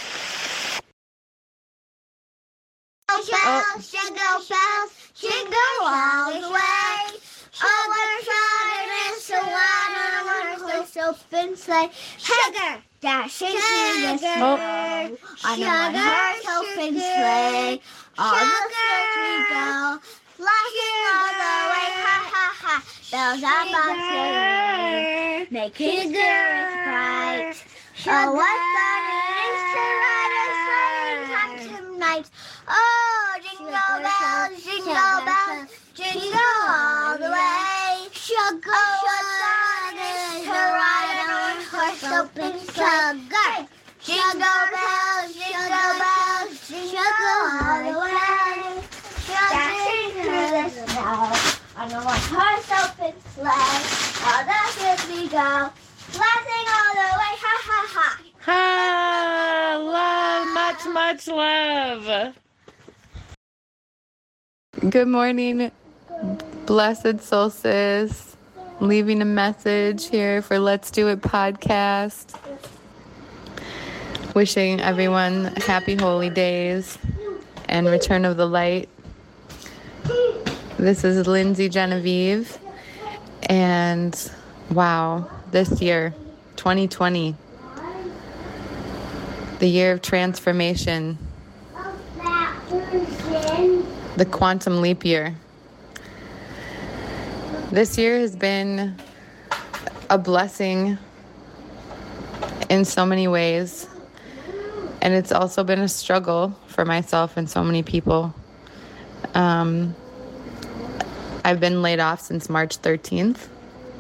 Bells, jingle bells, jingle all the way. Oh, what fun it is to ride on a one-horse open sleigh. Sugar, dashing through the snow on a one-horse open sleigh. All the streets we go, flashing all the way. Ha ha ha! Bells are bouncing, making spirits bright. Oh, what fun it is to ride a sleighing time tonight! Oh, jingle bells, jingle bells, jingle all the way. Sugar, oh, what fun it is to ride on a horse open sugar. Jingle bells, jingle bells, jingle all the way. Dashing through the snow on a one-horse open sleigh. All the fields we go, laughing all the way. Ha ha ha! Ha! Love, much, much love. Good morning, blessed solstice. Leaving a message here for Let's Do It podcast. Wishing everyone happy holy days and return of the light. This is Lindsay Genevieve, and wow, this year, twenty twenty, the year of transformation, the quantum leap year. This year has been a blessing in so many ways, and it's also been a struggle for myself and so many people. Um, I've been laid off since March thirteenth,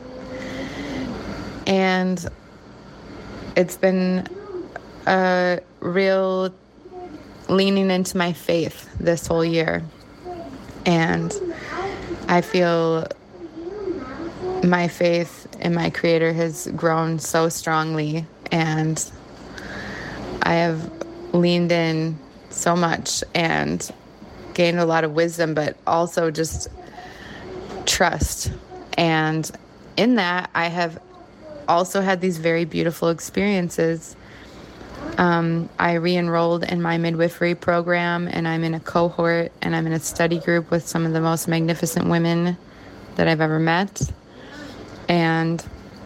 and it's been a real leaning into my faith this whole year. And I feel my faith in my Creator has grown so strongly, and I have leaned in so much and gained a lot of wisdom, but also just trust. And in that, I have also had these very beautiful experiences. Um, I re-enrolled in my midwifery program, and I'm in a cohort, and I'm in a study group with some of the most magnificent women that I've ever met. And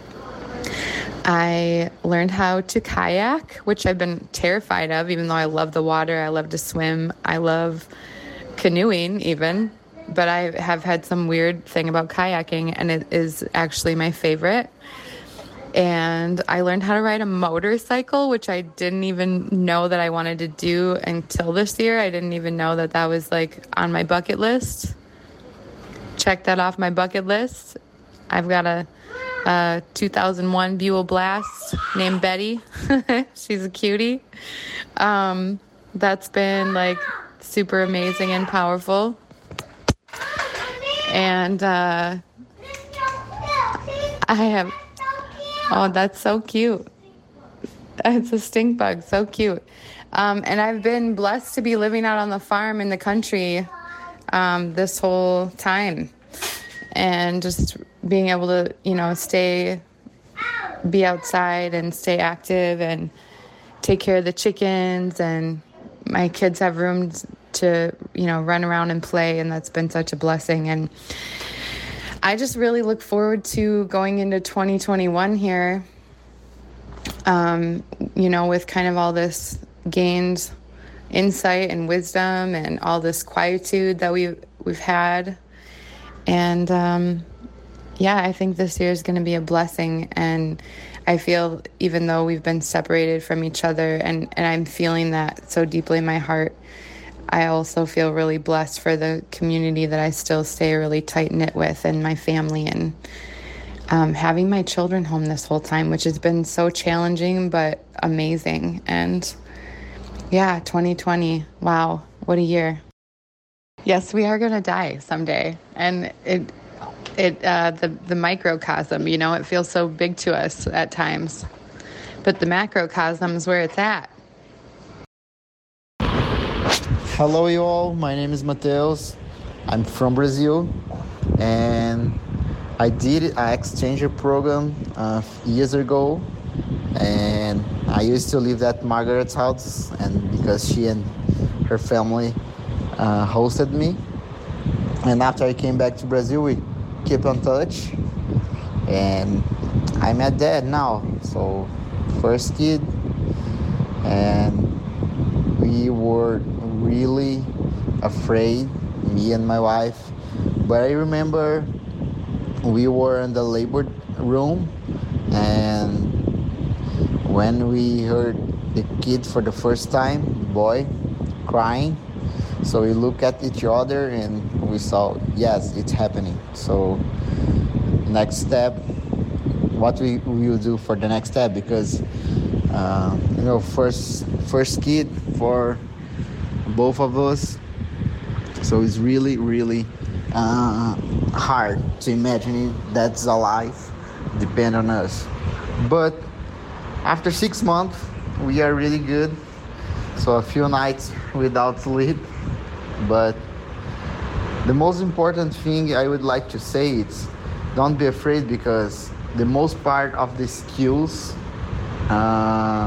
I learned how to kayak, which I've been terrified of, even though I love the water. I love to swim. I love canoeing even, but I have had some weird thing about kayaking, and it is actually my favorite. And I learned how to ride a motorcycle, which I didn't even know that I wanted to do until this year. I didn't even know that that was like on my bucket list. Check that off my bucket list. I've got a, a two thousand one Buell Blast named Betty. She's a cutie. Um, that's been like super amazing and powerful. And uh, I have... Oh, that's so cute. It's a stink bug, so cute. Um, and I've been blessed to be living out on the farm in the country um, this whole time. And just being able to, you know, stay, be outside and stay active and take care of the chickens. And my kids have room to, you know, run around and play. And that's been such a blessing. And I just really look forward to going into twenty twenty-one here, um, you know, with kind of all this gained insight and wisdom and all this quietude that we've, we've had. And, um, yeah, I think this year is going to be a blessing. And I feel, even though we've been separated from each other, and, and I'm feeling that so deeply in my heart, I also feel really blessed for the community that I still stay really tight-knit with, and my family, and um, having my children home this whole time, which has been so challenging but amazing. And yeah, twenty twenty, wow, what a year. Yes, we are going to die someday. And it, it, uh, the, the microcosm, you know, it feels so big to us at times. But the macrocosm is where it's at. Hello, you all. My name is Mateus. I'm from Brazil, and I did an exchange program uh, years ago, and I used to live at Margaret's house, and because she and her family uh, hosted me, and after I came back to Brazil, we kept in touch, and I'm a dad now, so first kid, and we were really afraid, me and my wife, but I remember we were in the labor room, and when we heard the kid for the first time, boy, crying, so we looked at each other and we saw, yes, it's happening. So next step, what we will do for the next step, because uh, you know, first first kid for both of us, so it's really really uh, hard to imagine it, that's a life depend on us. But after six months we are really good, so a few nights without sleep, but the most important thing I would like to say is don't be afraid, because the most part of the skills uh,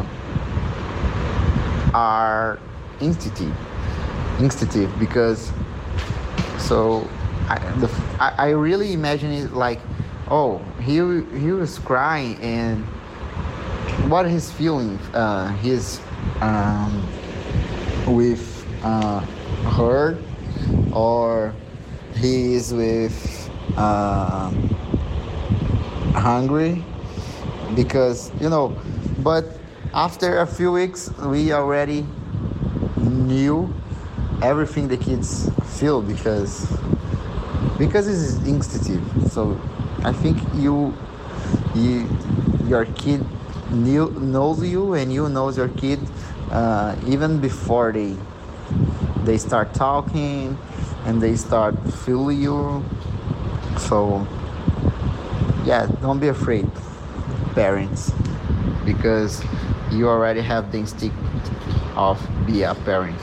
are instinctive instinctive because so I, the, I, I really imagine it like, oh, he he was crying, and what he's feeling, uh, he's um, with uh, her, or he is with uh, hungry, because you know. But after a few weeks, we already knew everything the kids feel, because because it's instinctive. So I think you you your kid knew, knows you, and you knows your kid uh, even before they they start talking and they start feeling you. So yeah, don't be afraid, parents, because you already have the instinct of be a parent.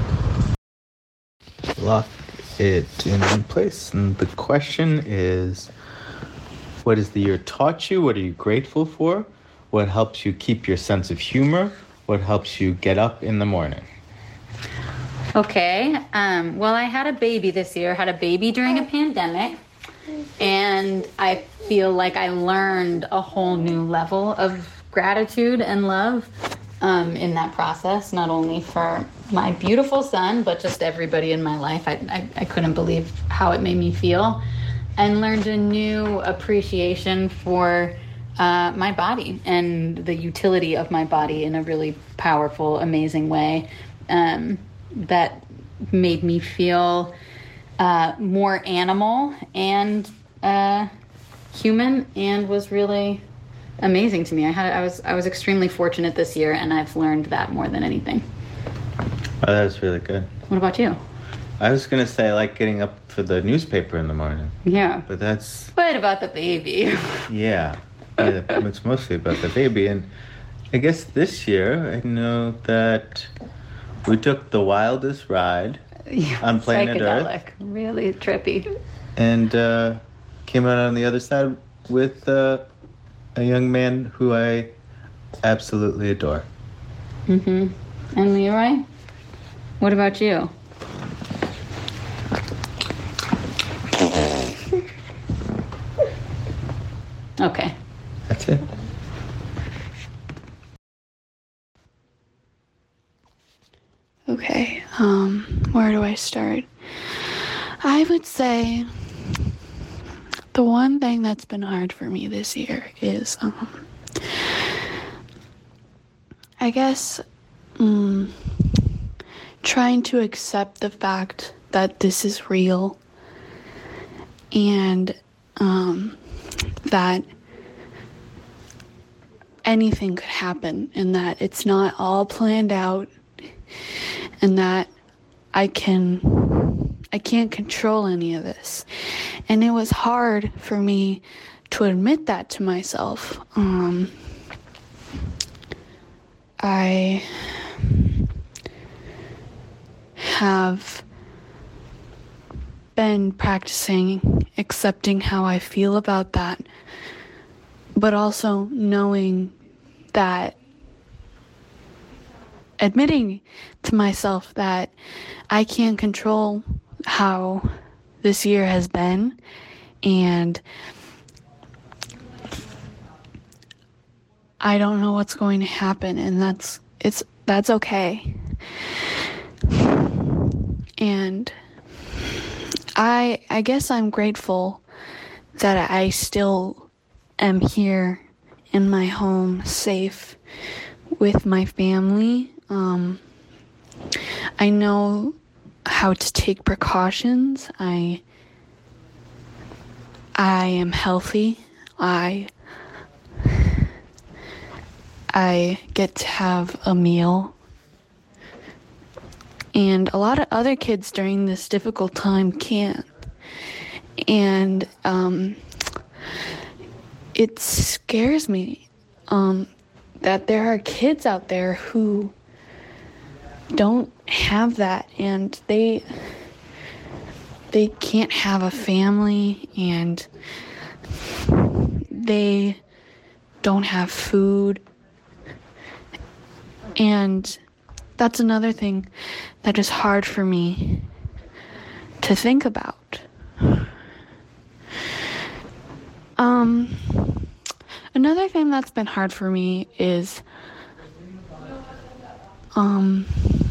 Lock it in one place. And the question is, what has the year taught you? What are you grateful for? What helps you keep your sense of humor? What helps you get up in the morning? Okay. Um, well, I had a baby this year, had a baby during a pandemic, and I feel like I learned a whole new level of gratitude and love um, in that process, not only for my beautiful son, but just everybody in my life. I, I, I couldn't believe how it made me feel, and learned a new appreciation for uh, my body and the utility of my body in a really powerful, amazing way um, that made me feel uh, more animal and uh, human, and was really amazing to me. I had I was I was extremely fortunate this year, and I've learned that more than anything. Oh, that was really good. What about you? I was gonna say I like getting up for the newspaper in the morning. Yeah. But that's What about the baby? yeah. yeah it's mostly about the baby. And I guess this year I know that we took the wildest ride Yeah, on planet Earth. psychedelic, really trippy. And uh, came out on the other side with uh, a young man who I absolutely adore. Mm-hmm. And Leroy, what about you? Okay. That's it. Okay, um, where do I start? I would say the one thing that's been hard for me this year is, um, I guess, um, trying to accept the fact that this is real and um, that anything could happen and that it's not all planned out and that I can I can't control any of this. And it was hard for me to admit that to myself. Um, I have been practicing accepting how I feel about that, but also knowing that admitting to myself that I can't control how this year has been, and I don't know what's going to happen, and that's it's that's okay. And I I guess I'm grateful that I still am here in my home, safe with my family. Um, I know how to take precautions. I I am healthy. I I get to have a meal. And a lot of other kids during this difficult time can't. And um, it scares me um, that there are kids out there who don't have that, and they they can't have a family, and they don't have food. And that's another thing that is hard for me to think about. Um, another thing that's been hard for me is um,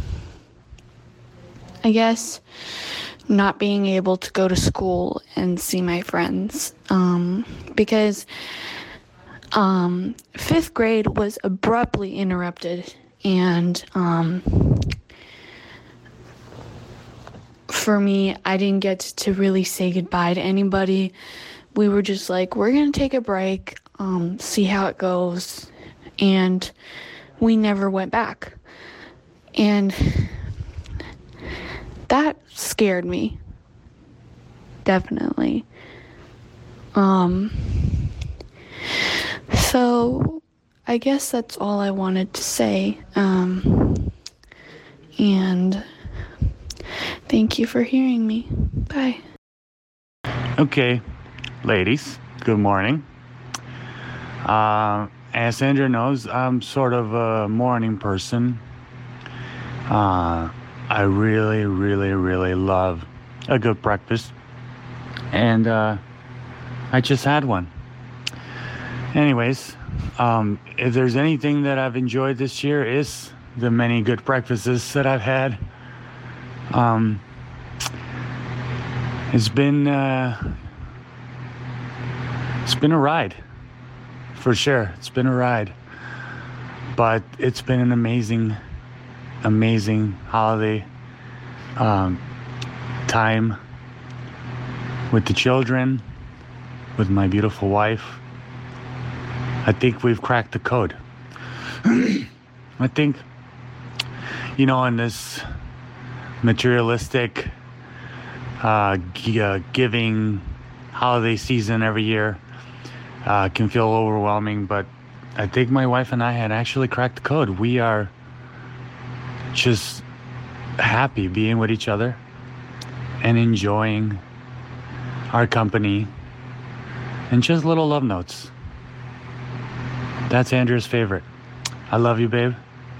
I guess not being able to go to school and see my friends, um, because um, fifth grade was abruptly interrupted. And um, for me, I didn't get to really say goodbye to anybody. We were just like, we're going to take a break, um, see how it goes. And we never went back. And that scared me. Definitely. Um, so I guess that's all I wanted to say. Um, and thank you for hearing me. Bye. Okay, ladies, good morning. Uh, as Andrea knows, I'm sort of a morning person. Uh, I really, really, really love a good breakfast. And uh, I just had one. Anyways, Um, if there's anything that I've enjoyed this year, is the many good breakfasts that I've had. Um, it's been uh, it's been a ride, for sure. It's been a ride, but it's been an amazing, amazing holiday um, time with the children, with my beautiful wife. I think we've cracked the code. I think, you know, in this materialistic uh, g- uh, giving holiday season every year uh, can feel overwhelming, but I think my wife and I had actually cracked the code. We are just happy being with each other and enjoying our company and just little love notes. That's Andrew's favorite. I love you, babe.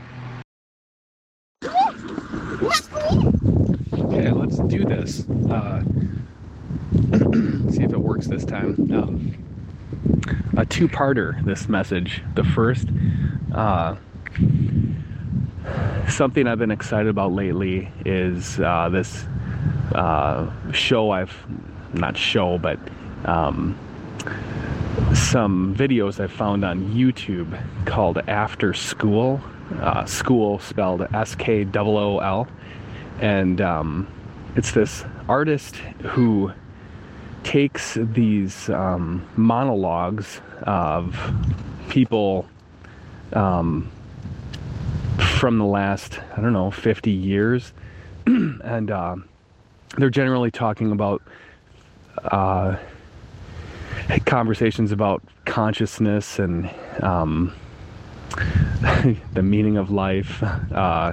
Okay, let's do this. Uh, see if it works this time. Um, a two-parter, this message. The first, uh, something I've been excited about lately is uh, this uh, show I've, not show, but um, some videos I found on YouTube called After School, uh, school spelled S K O O L, and um, it's this artist who takes these um, monologues of people um, from the last, I don't know, fifty years, and uh, they're generally talking about uh, conversations about consciousness and um, the meaning of life, uh,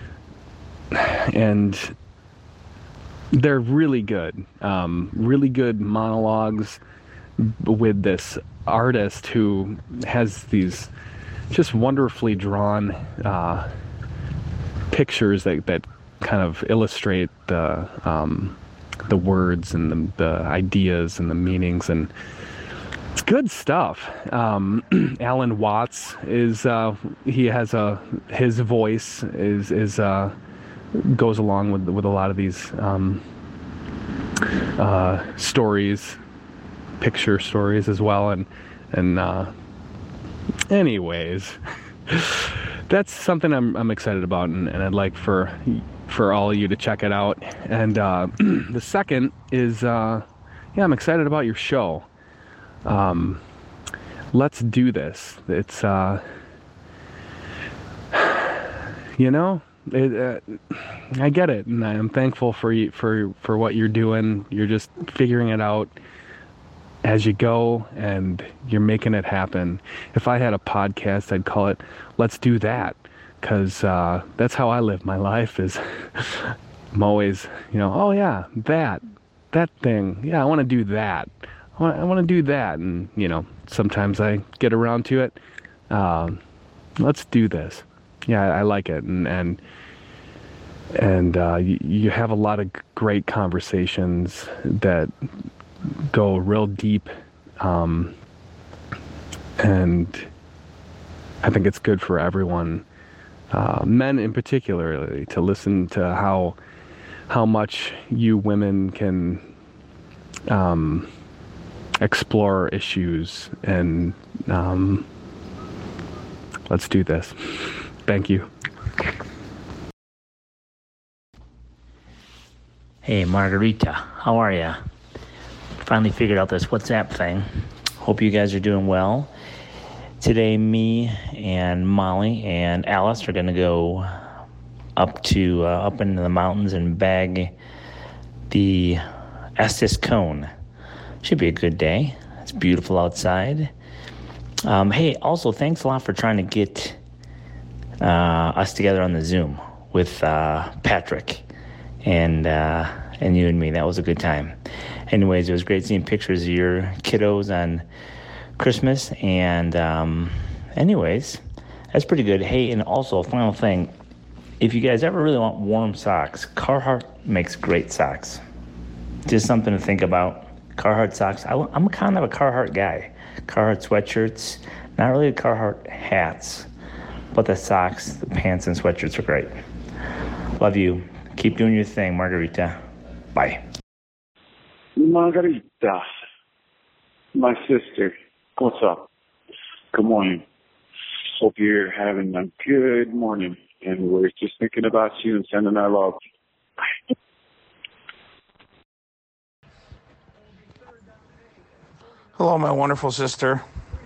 and they're really good, um, really good monologues with this artist who has these just wonderfully drawn uh, pictures that, that kind of illustrate the um, the words and the, the ideas and the meanings, and it's good stuff. Um, Alan Watts is uh, he has a his voice is is uh, goes along with with a lot of these um, uh, stories, picture stories as well, and and uh, anyways, that's something I'm I'm excited about, and, and I'd like for for all of you to check it out. And uh, the second is uh, yeah, I'm excited about your show. Um, let's do this. It's uh, you know. It, uh, I get it, and I'm thankful for you for for what you're doing. You're just figuring it out as you go, and you're making it happen. If I had a podcast, I'd call it "Let's Do That," because uh, that's how I live my life. Is I'm always, you know, oh yeah, that that thing. Yeah, I want to do that. I want I want to do that, and you know, sometimes I get around to it. Um, let's do this. Yeah, I like it, and and and uh, you, you have a lot of great conversations that go real deep, um, and I think it's good for everyone, uh, men in particular, to listen to how how much you women can um, explore issues, and um, let's do this. Thank you. Hey, Margarita, how are ya? Finally figured out this WhatsApp thing. Hope you guys are doing well. Today, me and Molly and Alice are gonna go up to uh, up into the mountains and bag the Estes cone. Should be a good day. It's beautiful outside. Um, hey, also thanks a lot for trying to get Uh, us together on the Zoom with uh, Patrick and uh, and you and me. That was a good time. Anyways, it was great seeing pictures of your kiddos on Christmas. And um, anyways, that's pretty good. Hey, and also, final thing, if you guys ever really want warm socks, Carhartt makes great socks. Just something to think about. Carhartt socks. I, I'm kind of a Carhartt guy. Carhartt sweatshirts, not really Carhartt hats. But the socks, the pants, and sweatshirts are great. Love you. Keep doing your thing, Margarita. Bye. Margarita, my sister, what's up? Good morning. Hope you're having a good morning. And we're just thinking about you and sending our love. Bye. Hello, my wonderful sister.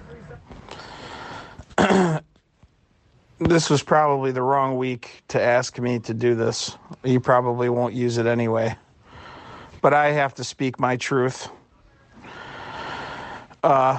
This was probably the wrong week to ask me to do this. You probably won't use it anyway. But I have to speak my truth. Uh,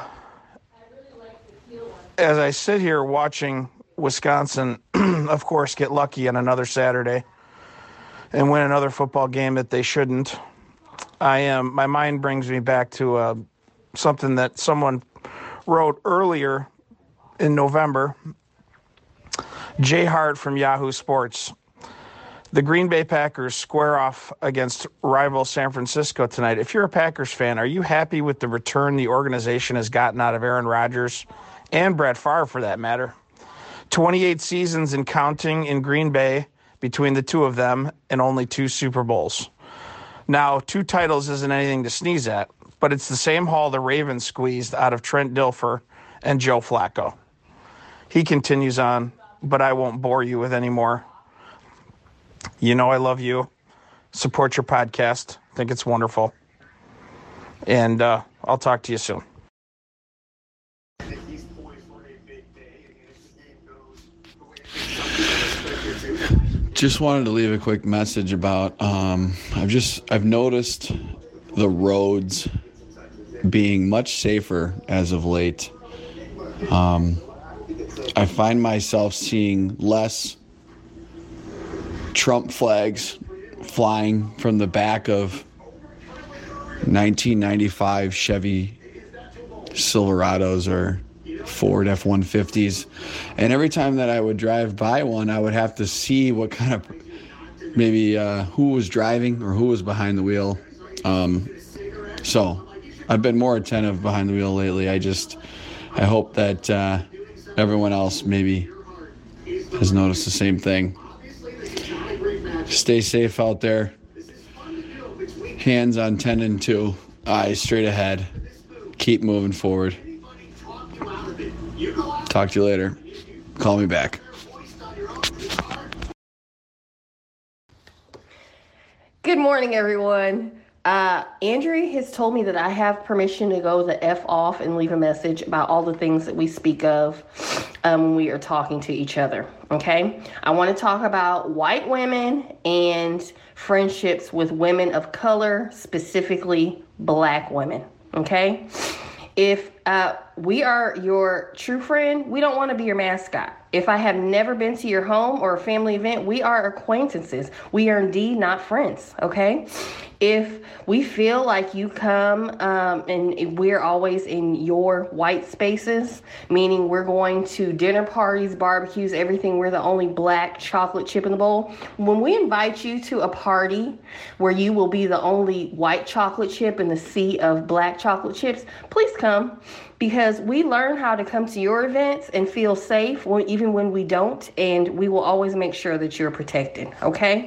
as I sit here watching Wisconsin, of course, get lucky on another Saturday and win another football game that they shouldn't, I am. My mind brings me back to uh, something that someone wrote earlier in November. Jay Hart from Yahoo Sports. The Green Bay Packers square off against rival San Francisco tonight. If you're a Packers fan, are you happy with the return the organization has gotten out of Aaron Rodgers and Brett Favre, for that matter? twenty-eight seasons and counting in Green Bay between the two of them, and only two Super Bowls. Now, two titles isn't anything to sneeze at, but it's the same haul the Ravens squeezed out of Trent Dilfer and Joe Flacco. He continues on, but I won't bore you with any more. You know I love you. Support your podcast. I think it's wonderful. And uh, I'll talk to you soon. Just wanted to leave a quick message about, um, I've just, I've noticed the roads being much safer as of late. Um, I find myself seeing less Trump flags flying from the back of nineteen ninety-five Chevy Silverados or Ford F one fifties. And every time that I would drive by one, I would have to see what kind of, maybe uh, who was driving or who was behind the wheel. Um, so I've been more attentive behind the wheel lately. I just, I hope that uh, everyone else maybe has noticed the same thing. Stay safe out there. Hands on ten and two, eyes straight ahead. Keep moving forward. Talk to you later. Call me back. Good morning, everyone. Uh, Andrea has told me that I have permission to go the F off and leave a message about all the things that we speak of um, when we are talking to each other, okay? I want to talk about white women and friendships with women of color, specifically black women, okay? If uh, we are your true friend, we don't want to be your mascot. If I have never been to your home or a family event, we are acquaintances. We are indeed not friends, okay? If we feel like you come um, and we're always in your white spaces, meaning we're going to dinner parties, barbecues, everything, we're the only black chocolate chip in the bowl. When we invite you to a party where you will be the only white chocolate chip in the sea of black chocolate chips, please come. Because we learn how to come to your events and feel safe when, even when we don't, and we will always make sure that you're protected, okay?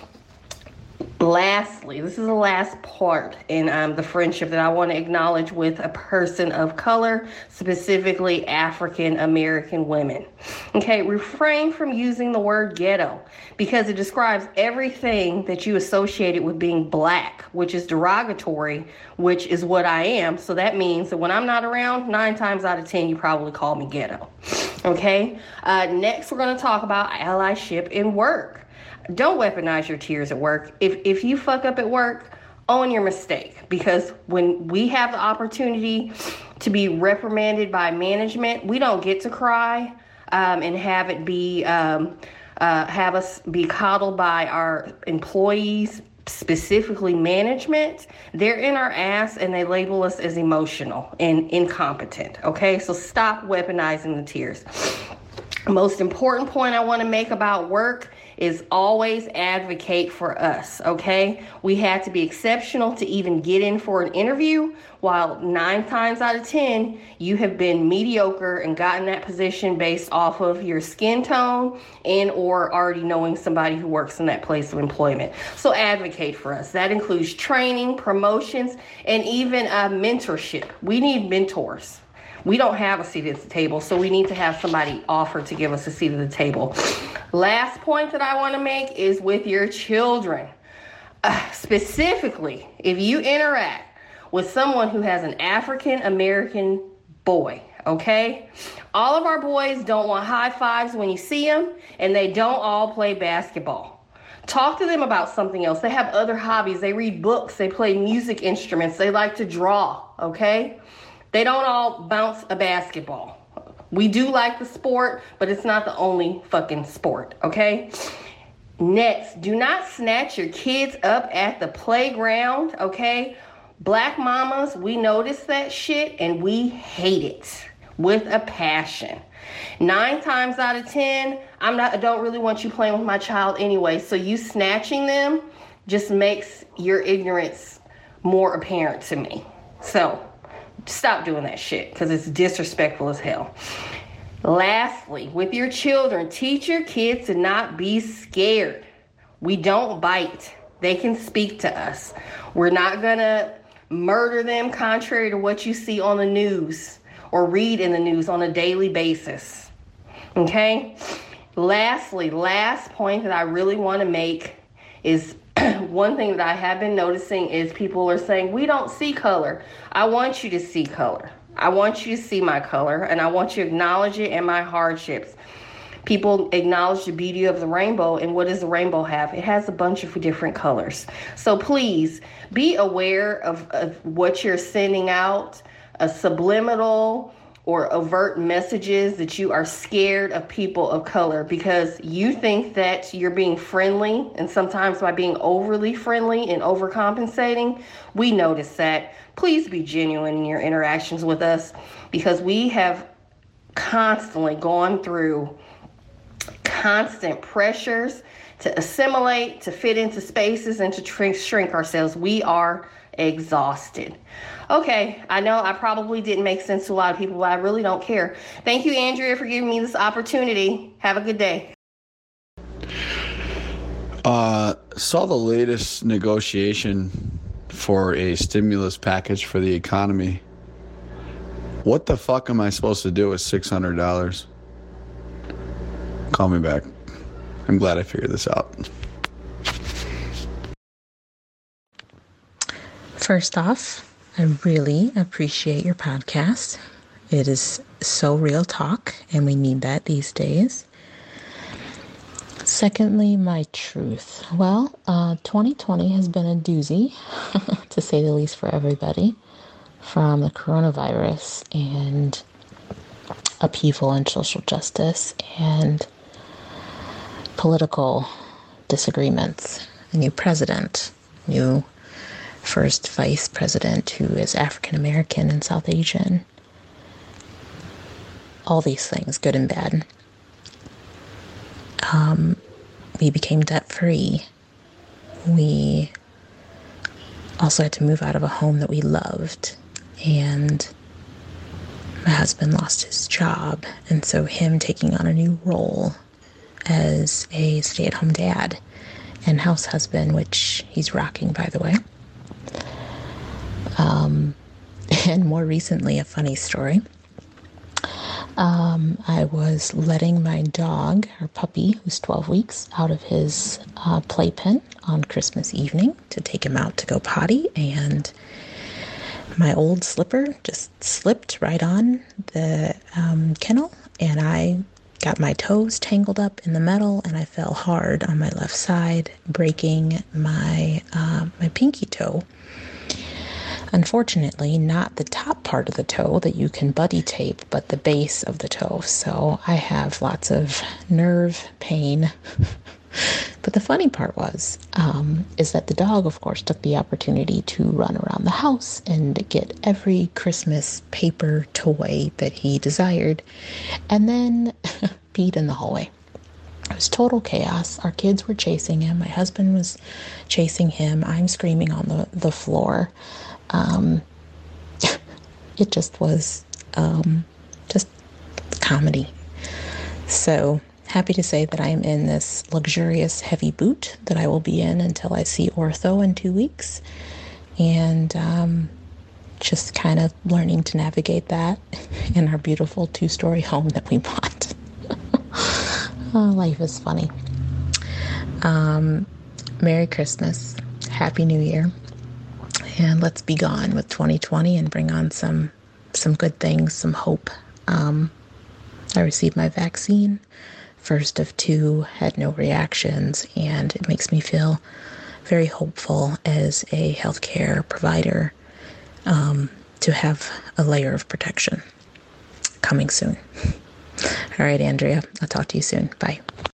Lastly, this is the last part in um, the friendship that I want to acknowledge with a person of color, specifically African American women. Okay, refrain from using the word ghetto because it describes everything that you associated with being black, which is derogatory, which is what I am. So that means that when I'm not around, nine times out of ten, you probably call me ghetto. Okay, uh, next we're going to talk about allyship in work. Don't weaponize your tears at work. If if you fuck up at work, own your mistake. Because when we have the opportunity to be reprimanded by management, we don't get to cry um, and have it be um, uh, have us be coddled by our employees, specifically management. They're in our ass and they label us as emotional and incompetent. Okay, so stop weaponizing the tears. Most important point I want to make about work is always advocate for us, okay? We had to be exceptional to even get in for an interview, while nine times out of ten, you have been mediocre and gotten that position based off of your skin tone and or already knowing somebody who works in that place of employment. So advocate for us. That includes training, promotions, and even uh, mentorship. We need mentors. We don't have a seat at the table, so we need to have somebody offer to give us a seat at the table. Last point that I want to make is with your children. Uh, specifically, if you interact with someone who has an African American boy, okay? All of our boys don't want high fives when you see them, and they don't all play basketball. Talk to them about something else. They have other hobbies. They read books. They play music instruments. They like to draw, okay? They don't all bounce a basketball. We do like the sport, but it's not the only fucking sport, okay? Next, do not snatch your kids up at the playground, okay? Black mamas, we notice that shit and we hate it. with a passion. Nine times out of ten, I'm not, I don't really want you playing with my child anyway. So you snatching them just makes your ignorance more apparent to me. So stop doing that shit, because it's disrespectful as hell. Lastly, with your children, teach your kids to not be scared. We don't bite. They can speak to us. We're not gonna murder them contrary to what you see on the news or read in the news on a daily basis. Okay? Lastly, last point that I really want to make is one thing that I have been noticing is people are saying, we don't see color. I want you to see color. I want you to see my color, and I want you to acknowledge it and my hardships. People acknowledge the beauty of the rainbow, and what does the rainbow have? It has a bunch of different colors. So please be aware of, of what you're sending out, a subliminal or overt messages that you are scared of people of color because you think that you're being friendly, and sometimes by being overly friendly and overcompensating, we notice that. Please be genuine in your interactions with us, because we have constantly gone through constant pressures to assimilate, to fit into spaces, and to shrink, shrink ourselves. We are exhausted. Okay, I know I probably didn't make sense to a lot of people, but I really don't care. Thank you, Andrea, for giving me this opportunity. Have a good day. Uh, saw the latest negotiation for a stimulus package for the economy. What the fuck am I supposed to do with six hundred dollars? Call me back. I'm glad I figured this out. First off, I really appreciate your podcast. It is so real talk, and we need that these days. Secondly, my truth. Well, uh, twenty twenty has been a doozy, to say the least, for everybody, from the coronavirus and upheaval in social justice and political disagreements. A new president, new first vice president who is African American and South Asian. All these things, good and bad. Um, we became debt-free. We also had to move out of a home that we loved. And my husband lost his job. And so him taking on a new role as a stay-at-home dad and house husband, which he's rocking, by the way. Um, and more recently, a funny story. Um, I was letting my dog, our puppy, who's twelve weeks, out of his uh, playpen on Christmas evening to take him out to go potty, and my old slipper just slipped right on the um, kennel, and I got my toes tangled up in the metal, and I fell hard on my left side, breaking my uh, my pinky toe. Unfortunately, not the top part of the toe that you can buddy tape, but the base of the toe. So I have lots of nerve pain. But the funny part was, um, is that the dog, of course, took the opportunity to run around the house and get every Christmas paper toy that he desired, and then peed in the hallway. It was total chaos. Our kids were chasing him. My husband was chasing him. I'm screaming on the, the floor. Um, it just was um, just comedy. So happy to say that I am in this luxurious heavy boot that I will be in until I see ortho in two weeks. And um, just kind of learning to navigate that in our beautiful two-story home that we bought. Oh, life is funny. Um, Merry Christmas. Happy New Year. And let's be gone with twenty twenty and bring on some some good things, some hope. Um, I received my vaccine, first of two, had no reactions, and it makes me feel very hopeful as a healthcare provider um, to have a layer of protection coming soon. All right, Andrea, I'll talk to you soon. Bye.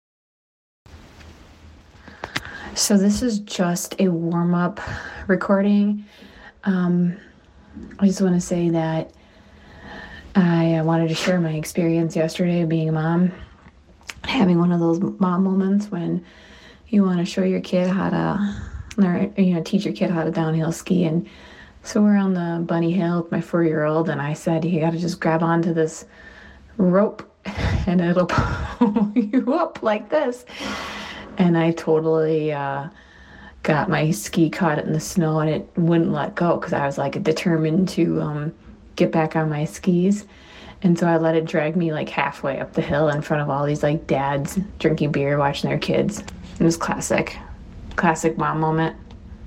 So this is just a warm-up recording. Um, I just want to say that I uh, wanted to share my experience yesterday of being a mom, having one of those mom moments when you want to show your kid how to learn, you know, teach your kid how to downhill ski. And so we're on the bunny hill with my four-year-old, and I said, you got to just grab onto this rope and it'll pull you up like this. And I totally uh, got my ski caught in the snow, and it wouldn't let go because I was like determined to um, get back on my skis. And so I let it drag me like halfway up the hill in front of all these like dads drinking beer, watching their kids. It was classic. Classic mom moment.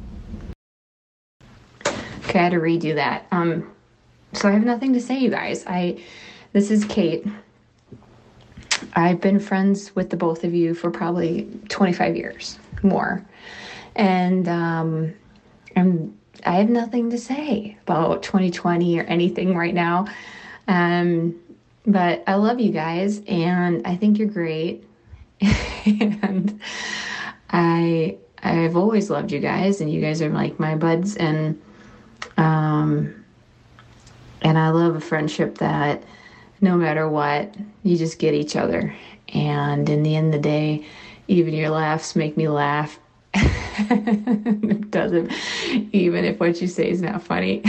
Okay, I had to redo that. Um, so I have nothing to say, you guys. I, this is Kate. I've been friends with the both of you for probably twenty-five years, more. And um, I'm, I have nothing to say about twenty twenty or anything right now. Um, but I love you guys, and I think you're great. And I, I've always loved you guys, and you guys are like my buds, and um, and I love a friendship that no matter what, you just get each other. And in the end of the day, even your laughs make me laugh. It doesn't, even if what you say is not funny.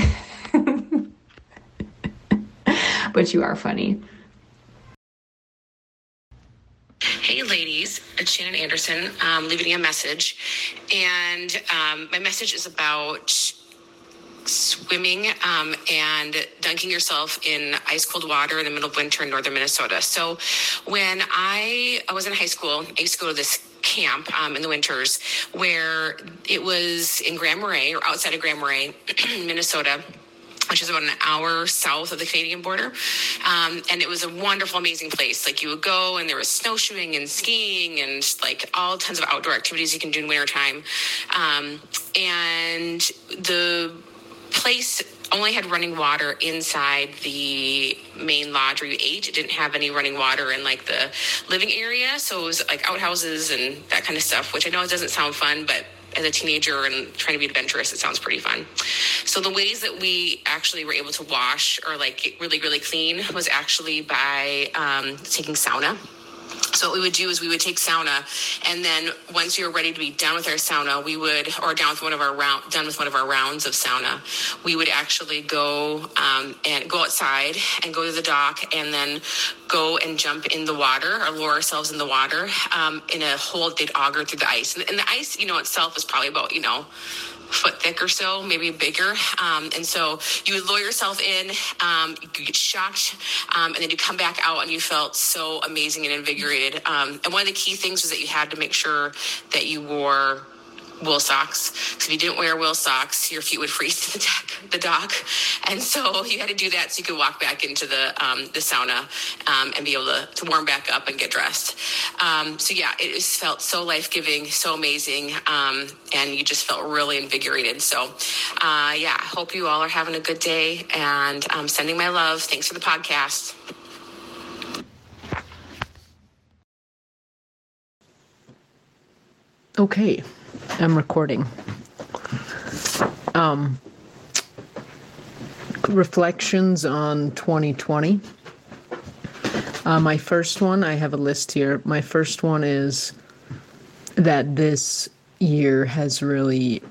But you are funny. Hey ladies, it's Shannon Anderson, um, leaving you a message. And um, my message is about swimming um, and dunking yourself in ice cold water in the middle of winter in northern Minnesota. So when I, I was in high school, I used to go to this camp um, in the winters where it was in Grand Marais or outside of Grand Marais, Minnesota, which is about an hour south of the Canadian border. Um, and it was a wonderful, amazing place. Like you would go and there was snowshoeing and skiing and like all tons of outdoor activities you can do in wintertime. Um, and the place only had running water inside the main lodge where you ate. It didn't have any running water in like the living area. So it was like outhouses and that kind of stuff, which I know it doesn't sound fun, but as a teenager and trying to be adventurous, it sounds pretty fun. So the ways that we actually were able to wash or like get really, really clean was actually by um, taking sauna. So what we would do is we would take sauna, and then once we were ready to be done with our sauna, we would, or down with one of our round, done with one of our rounds of sauna, we would actually go um, and go outside and go to the dock, and then go and jump in the water or lower ourselves in the water um, in a hole that they'd auger through the ice. And, and the ice, you know, itself is probably about, you know, foot thick or so, maybe bigger. Um, and so you would lower yourself in, um, you could get shocked, um, and then you come back out and you felt so amazing and invigorated. Um, and one of the key things was that you had to make sure that you wore wool socks. Because if you didn't wear wool socks, your feet would freeze to the dock, the dock. And so you had to do that so you could walk back into the um, the sauna um, and be able to, to warm back up and get dressed. Um, so yeah, it just felt so life-giving, so amazing, um, and you just felt really invigorated. So uh, yeah, I hope you all are having a good day, and um, sending my love. Thanks for the podcast. Okay, I'm recording. Um, reflections on twenty twenty. Uh, my first one, I have a list here. My first one is that this year has really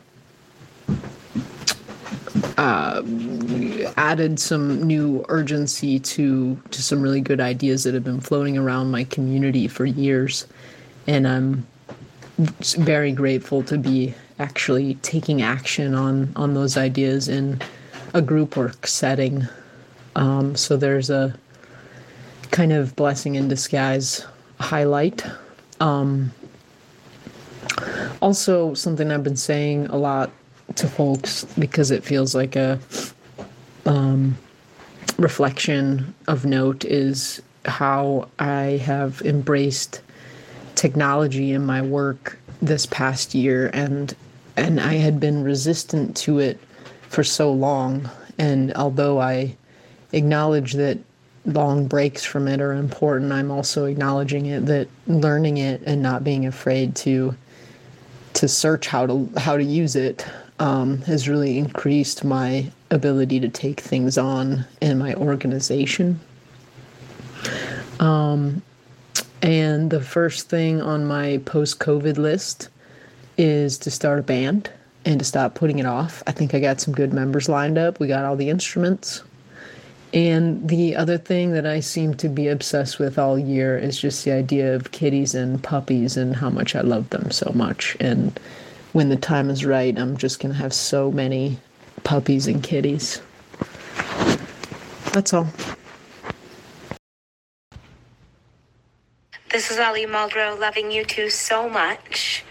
uh, added some new urgency to to some really good ideas that have been floating around my community for years, and I'm very grateful to be actually taking action on on those ideas in a group work setting. Um, so there's a kind of blessing in disguise highlight. Um, also, something I've been saying a lot to folks because it feels like a um, reflection of note is how I have embraced technology in my work this past year, and and I had been resistant to it for so long. And although I acknowledge that long breaks from it are important, I'm also acknowledging it that learning it and not being afraid to to search how to how to use it um, has really increased my ability to take things on in my organization. Um, and the first thing on my post-COVID list is to start a band and to stop putting it off. I think I got some good members lined up. We got all the instruments. And the other thing that I seem to be obsessed with all year is just the idea of kitties and puppies and how much I love them so much. And when the time is right, I'm just going to have so many puppies and kitties. That's all. This is Ali Muldrow, loving you two so much.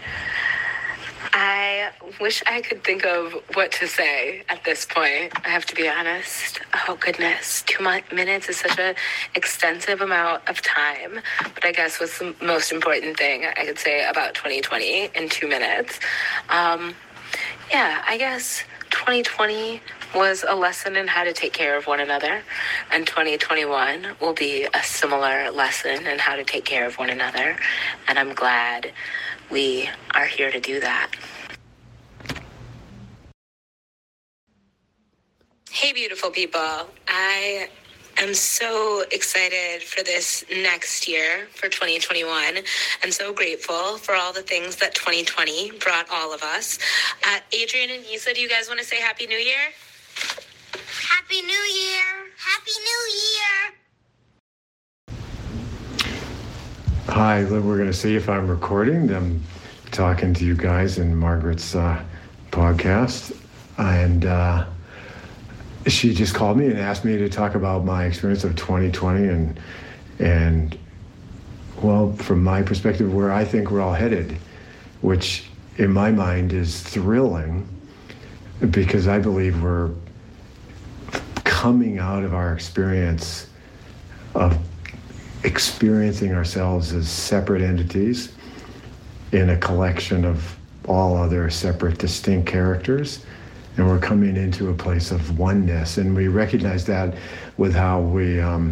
I wish I could think of what to say at this point. I have to be honest. Oh, goodness. Two mo- minutes is such an extensive amount of time. But I guess what's the most important thing I could say about twenty twenty in two minutes? Um, yeah, I guess twenty twenty was a lesson in how to take care of one another. And twenty twenty-one will be a similar lesson in how to take care of one another. And I'm glad we are here to do that. Hey, beautiful people. I am so excited for this next year, for twenty twenty-one, and so grateful for all the things that twenty twenty brought all of us. Uh, Adrian and Isa, do you guys want to say Happy New Year? Happy New Year! Happy New Year! Hi, we're going to see if I'm recording. I'm talking to you guys in Margaret's uh, podcast. And uh, she just called me and asked me to talk about my experience of twenty twenty and, and well, from my perspective, where I think we're all headed, which in my mind is thrilling because I believe we're coming out of our experience of experiencing ourselves as separate entities in a collection of all other separate, distinct characters. And we're coming into a place of oneness. And we recognize that with how we, um,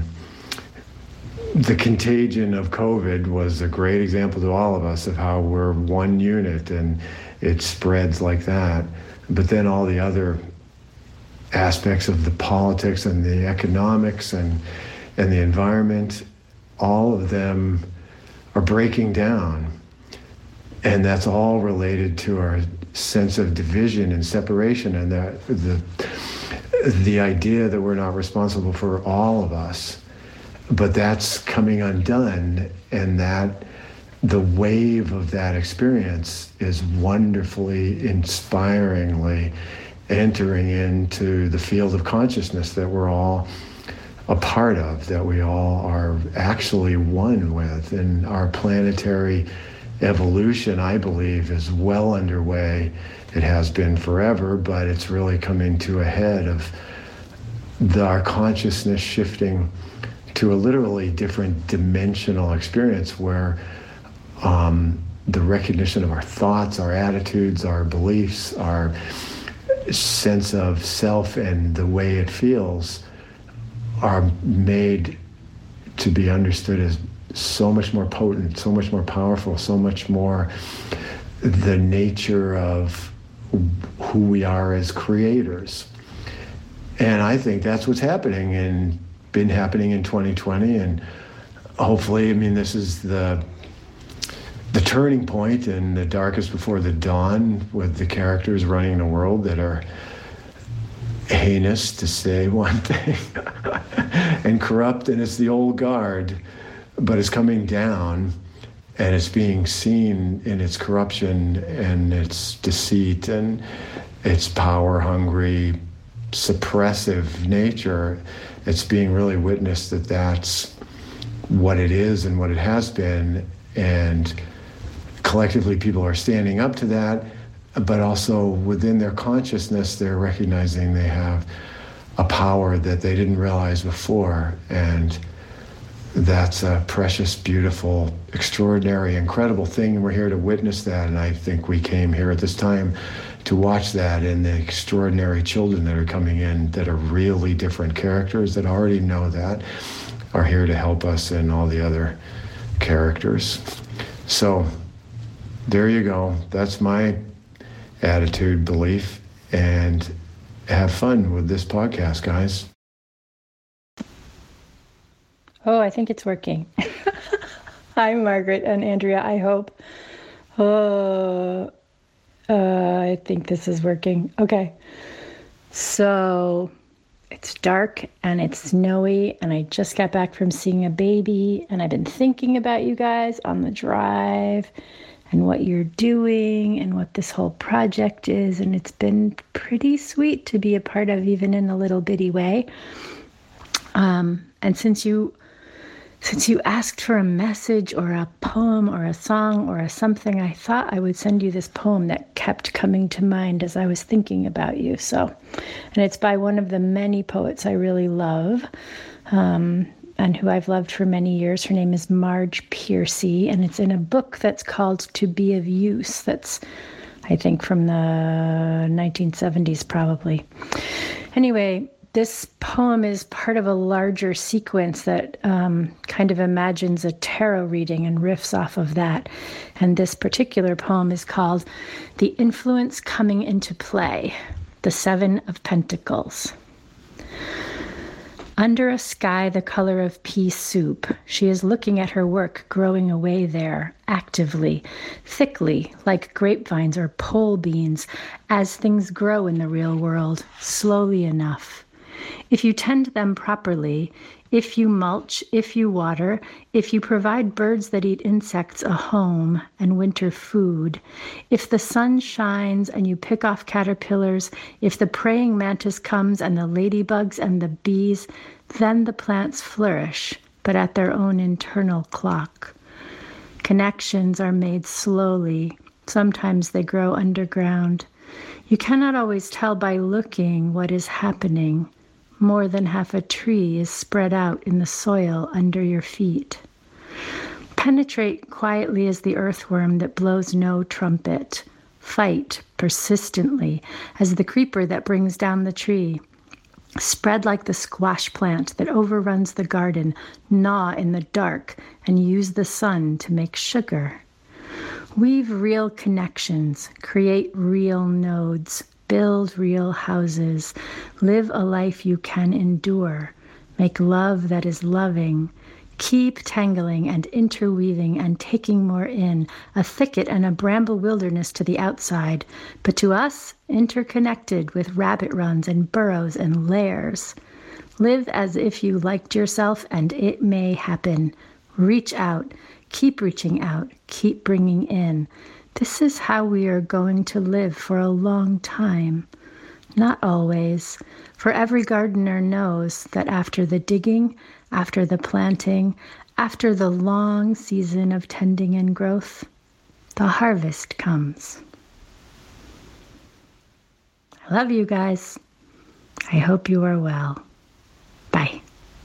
the contagion of COVID was a great example to all of us of how we're one unit and it spreads like that. But then all the other aspects of the politics and the economics and and the environment, all of them are breaking down. And that's all related to our sense of division and separation and the the the idea that we're not responsible for all of us. But that's coming undone, and that the wave of that experience is wonderfully, inspiringly entering into the field of consciousness that we're all a part of, that we all are actually one with. And our planetary evolution, I believe, is well underway. It has been forever, but it's really coming to a head of the, our consciousness shifting to a literally different dimensional experience where um, the recognition of our thoughts, our attitudes, our beliefs, our sense of self and the way it feels are made to be understood as so much more potent, so much more powerful, so much more the nature of who we are as creators. And I think that's what's happening and been happening in twenty twenty. And hopefully, I mean, this is the the turning point and the darkest before the dawn, with the characters running the world that are heinous, to say one thing, and corrupt, and it's the old guard, but it's coming down, and it's being seen in its corruption and its deceit and its power-hungry, suppressive nature. It's being really witnessed that that's what it is and what it has been, and collectively people are standing up to that, but also within their consciousness they're recognizing they have a power that they didn't realize before. And that's a precious, beautiful, extraordinary, incredible thing, and we're here to witness that. And I think we came here at this time to watch that, and the extraordinary children that are coming in that are really different characters that already know that are here to help us, and all the other characters. So there you go. That's my attitude, belief, and have fun with this podcast, guys. Oh, I think it's working. Hi, Margaret and Andrea, I hope. Oh, uh, I think this is working. Okay. So it's dark and it's snowy, and I just got back from seeing a baby, and I've been thinking about you guys on the drive and what you're doing and what this whole project is, and it's been pretty sweet to be a part of, even in a little bitty way. Um, and since you since you asked for a message or a poem or a song or a something, I thought I would send you this poem that kept coming to mind as I was thinking about you. So, and it's by one of the many poets I really love, um, and who I've loved for many years. Her name is Marge Piercy, and it's in a book that's called To Be of Use. That's, I think, from the nineteen seventies, probably. Anyway, this poem is part of a larger sequence that um, kind of imagines a tarot reading and riffs off of that. And this particular poem is called The Influence Coming into Play, the Seven of Pentacles. Under a sky the color of pea soup, she is looking at her work growing away there, actively, thickly, like grapevines or pole beans, as things grow in the real world, slowly enough. If you tend them properly, if you mulch, if you water, if you provide birds that eat insects a home and winter food, if the sun shines and you pick off caterpillars, if the praying mantis comes and the ladybugs and the bees, then the plants flourish, but at their own internal clock. Connections are made slowly. Sometimes they grow underground. You cannot always tell by looking what is happening. More than half a tree is spread out in the soil under your feet. Penetrate quietly as the earthworm that blows no trumpet. Fight persistently as the creeper that brings down the tree. Spread like the squash plant that overruns the garden. Gnaw in the dark and use the sun to make sugar. Weave real connections. Create real nodes. Build real houses. Live a life you can endure. Make love that is loving. Keep tangling and interweaving and taking more in, a thicket and a bramble wilderness to the outside, but to us, interconnected with rabbit runs and burrows and lairs. Live as if you liked yourself, and it may happen. Reach out. Keep reaching out. Keep bringing in. This is how we are going to live for a long time. Not always, for every gardener knows that after the digging, after the planting, after the long season of tending and growth, the harvest comes. I love you guys. I hope you are well. Bye.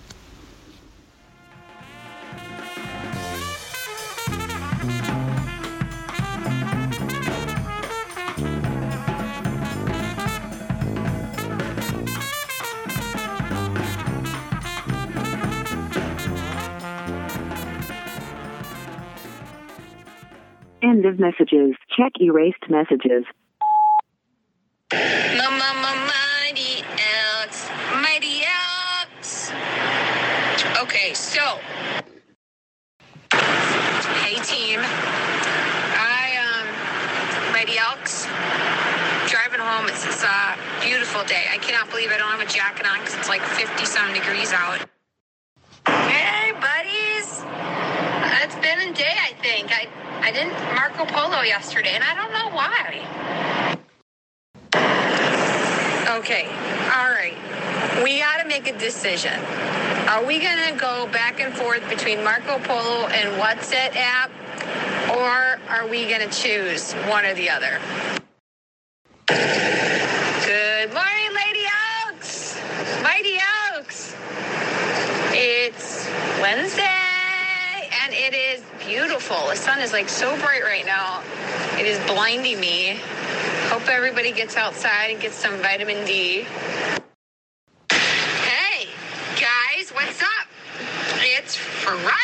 End of messages. Check erased messages. Mama, mighty Elks, mighty Elks. Okay, so, hey team, I um, mighty Elks, driving home. It's this uh, beautiful day. I cannot believe I don't have a jacket on because it's like fifty-some degrees out. Hey, buddies. It's been a day, I think. I I didn't Marco Polo yesterday, and I don't know why. Okay, all right. We got to make a decision. Are we going to go back and forth between Marco Polo and What's It app, or are we going to choose one or the other? Good morning, Lady Oaks. Mighty Oaks. It's Wednesday. And it is beautiful. The sun is like so bright right now. It is blinding me. Hope everybody gets outside and gets some vitamin D. Hey, guys, what's up? It's Friday!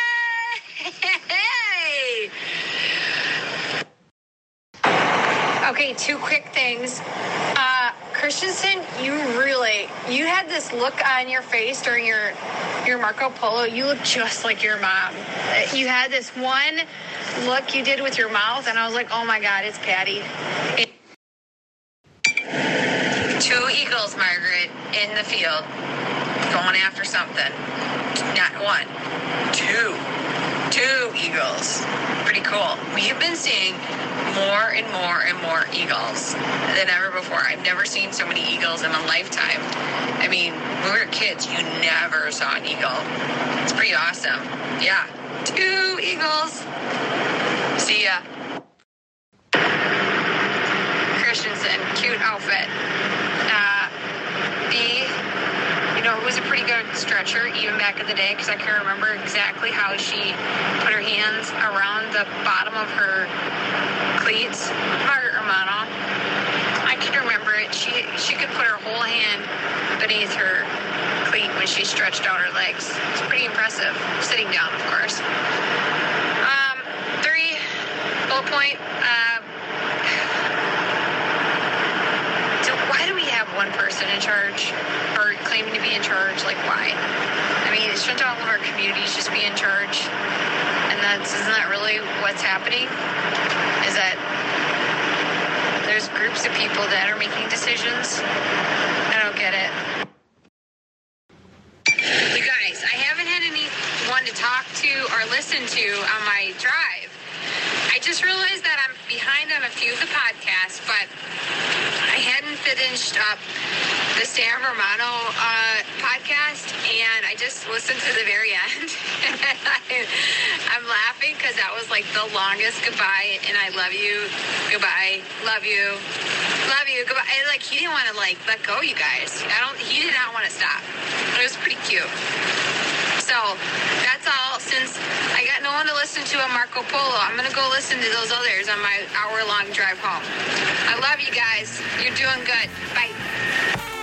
Hey! Okay, two quick things. Uh, Christensen, you really, you had this look on your face during your your Marco Polo. You look just like your mom. You had this one look you did with your mouth, and I was like, oh my God, it's Patty. Two eagles, Margaret, in the field, going after something. Not one, two. Two eagles. Pretty cool. We have been seeing more and more and more eagles than ever before. I've never seen so many eagles in my lifetime. I mean, when we were kids, you never saw an eagle. It's pretty awesome. Yeah. Two eagles. See ya. Christensen, cute outfit. Uh, B, you know, it was a pretty good stretcher even back in the day, because I can remember exactly how she put her hands around the bottom of her cleats. Margaret Romano, I can remember it. She she could put her whole hand beneath her cleat when she stretched out her legs. It's pretty impressive. Sitting down, of course. Um, three, bullet point. Uh, so why do we have one person in charge, or claiming to be in charge? Like, why? I mean, shouldn't all of our communities just be in charge? And that's, isn't that really what's happening? Is that there's groups of people that are making decisions? I don't get it. You guys, I haven't had anyone to talk to or listen to on my drive. I just realized that I'm behind on a few of the podcasts, but I hadn't finished up the Sam Romano uh, podcast, and I just listened to the very end. I, I'm laughing because that was like the longest goodbye, and I love you, goodbye, love you, love you, goodbye. And like, he didn't want to like let go, you guys. I don't. He did not want to stop. It was pretty cute. So that's all. Since I got no one to listen to on Marco Polo, I'm going to go listen to those others on my hour-long drive home. I love you guys. You're doing good. Bye.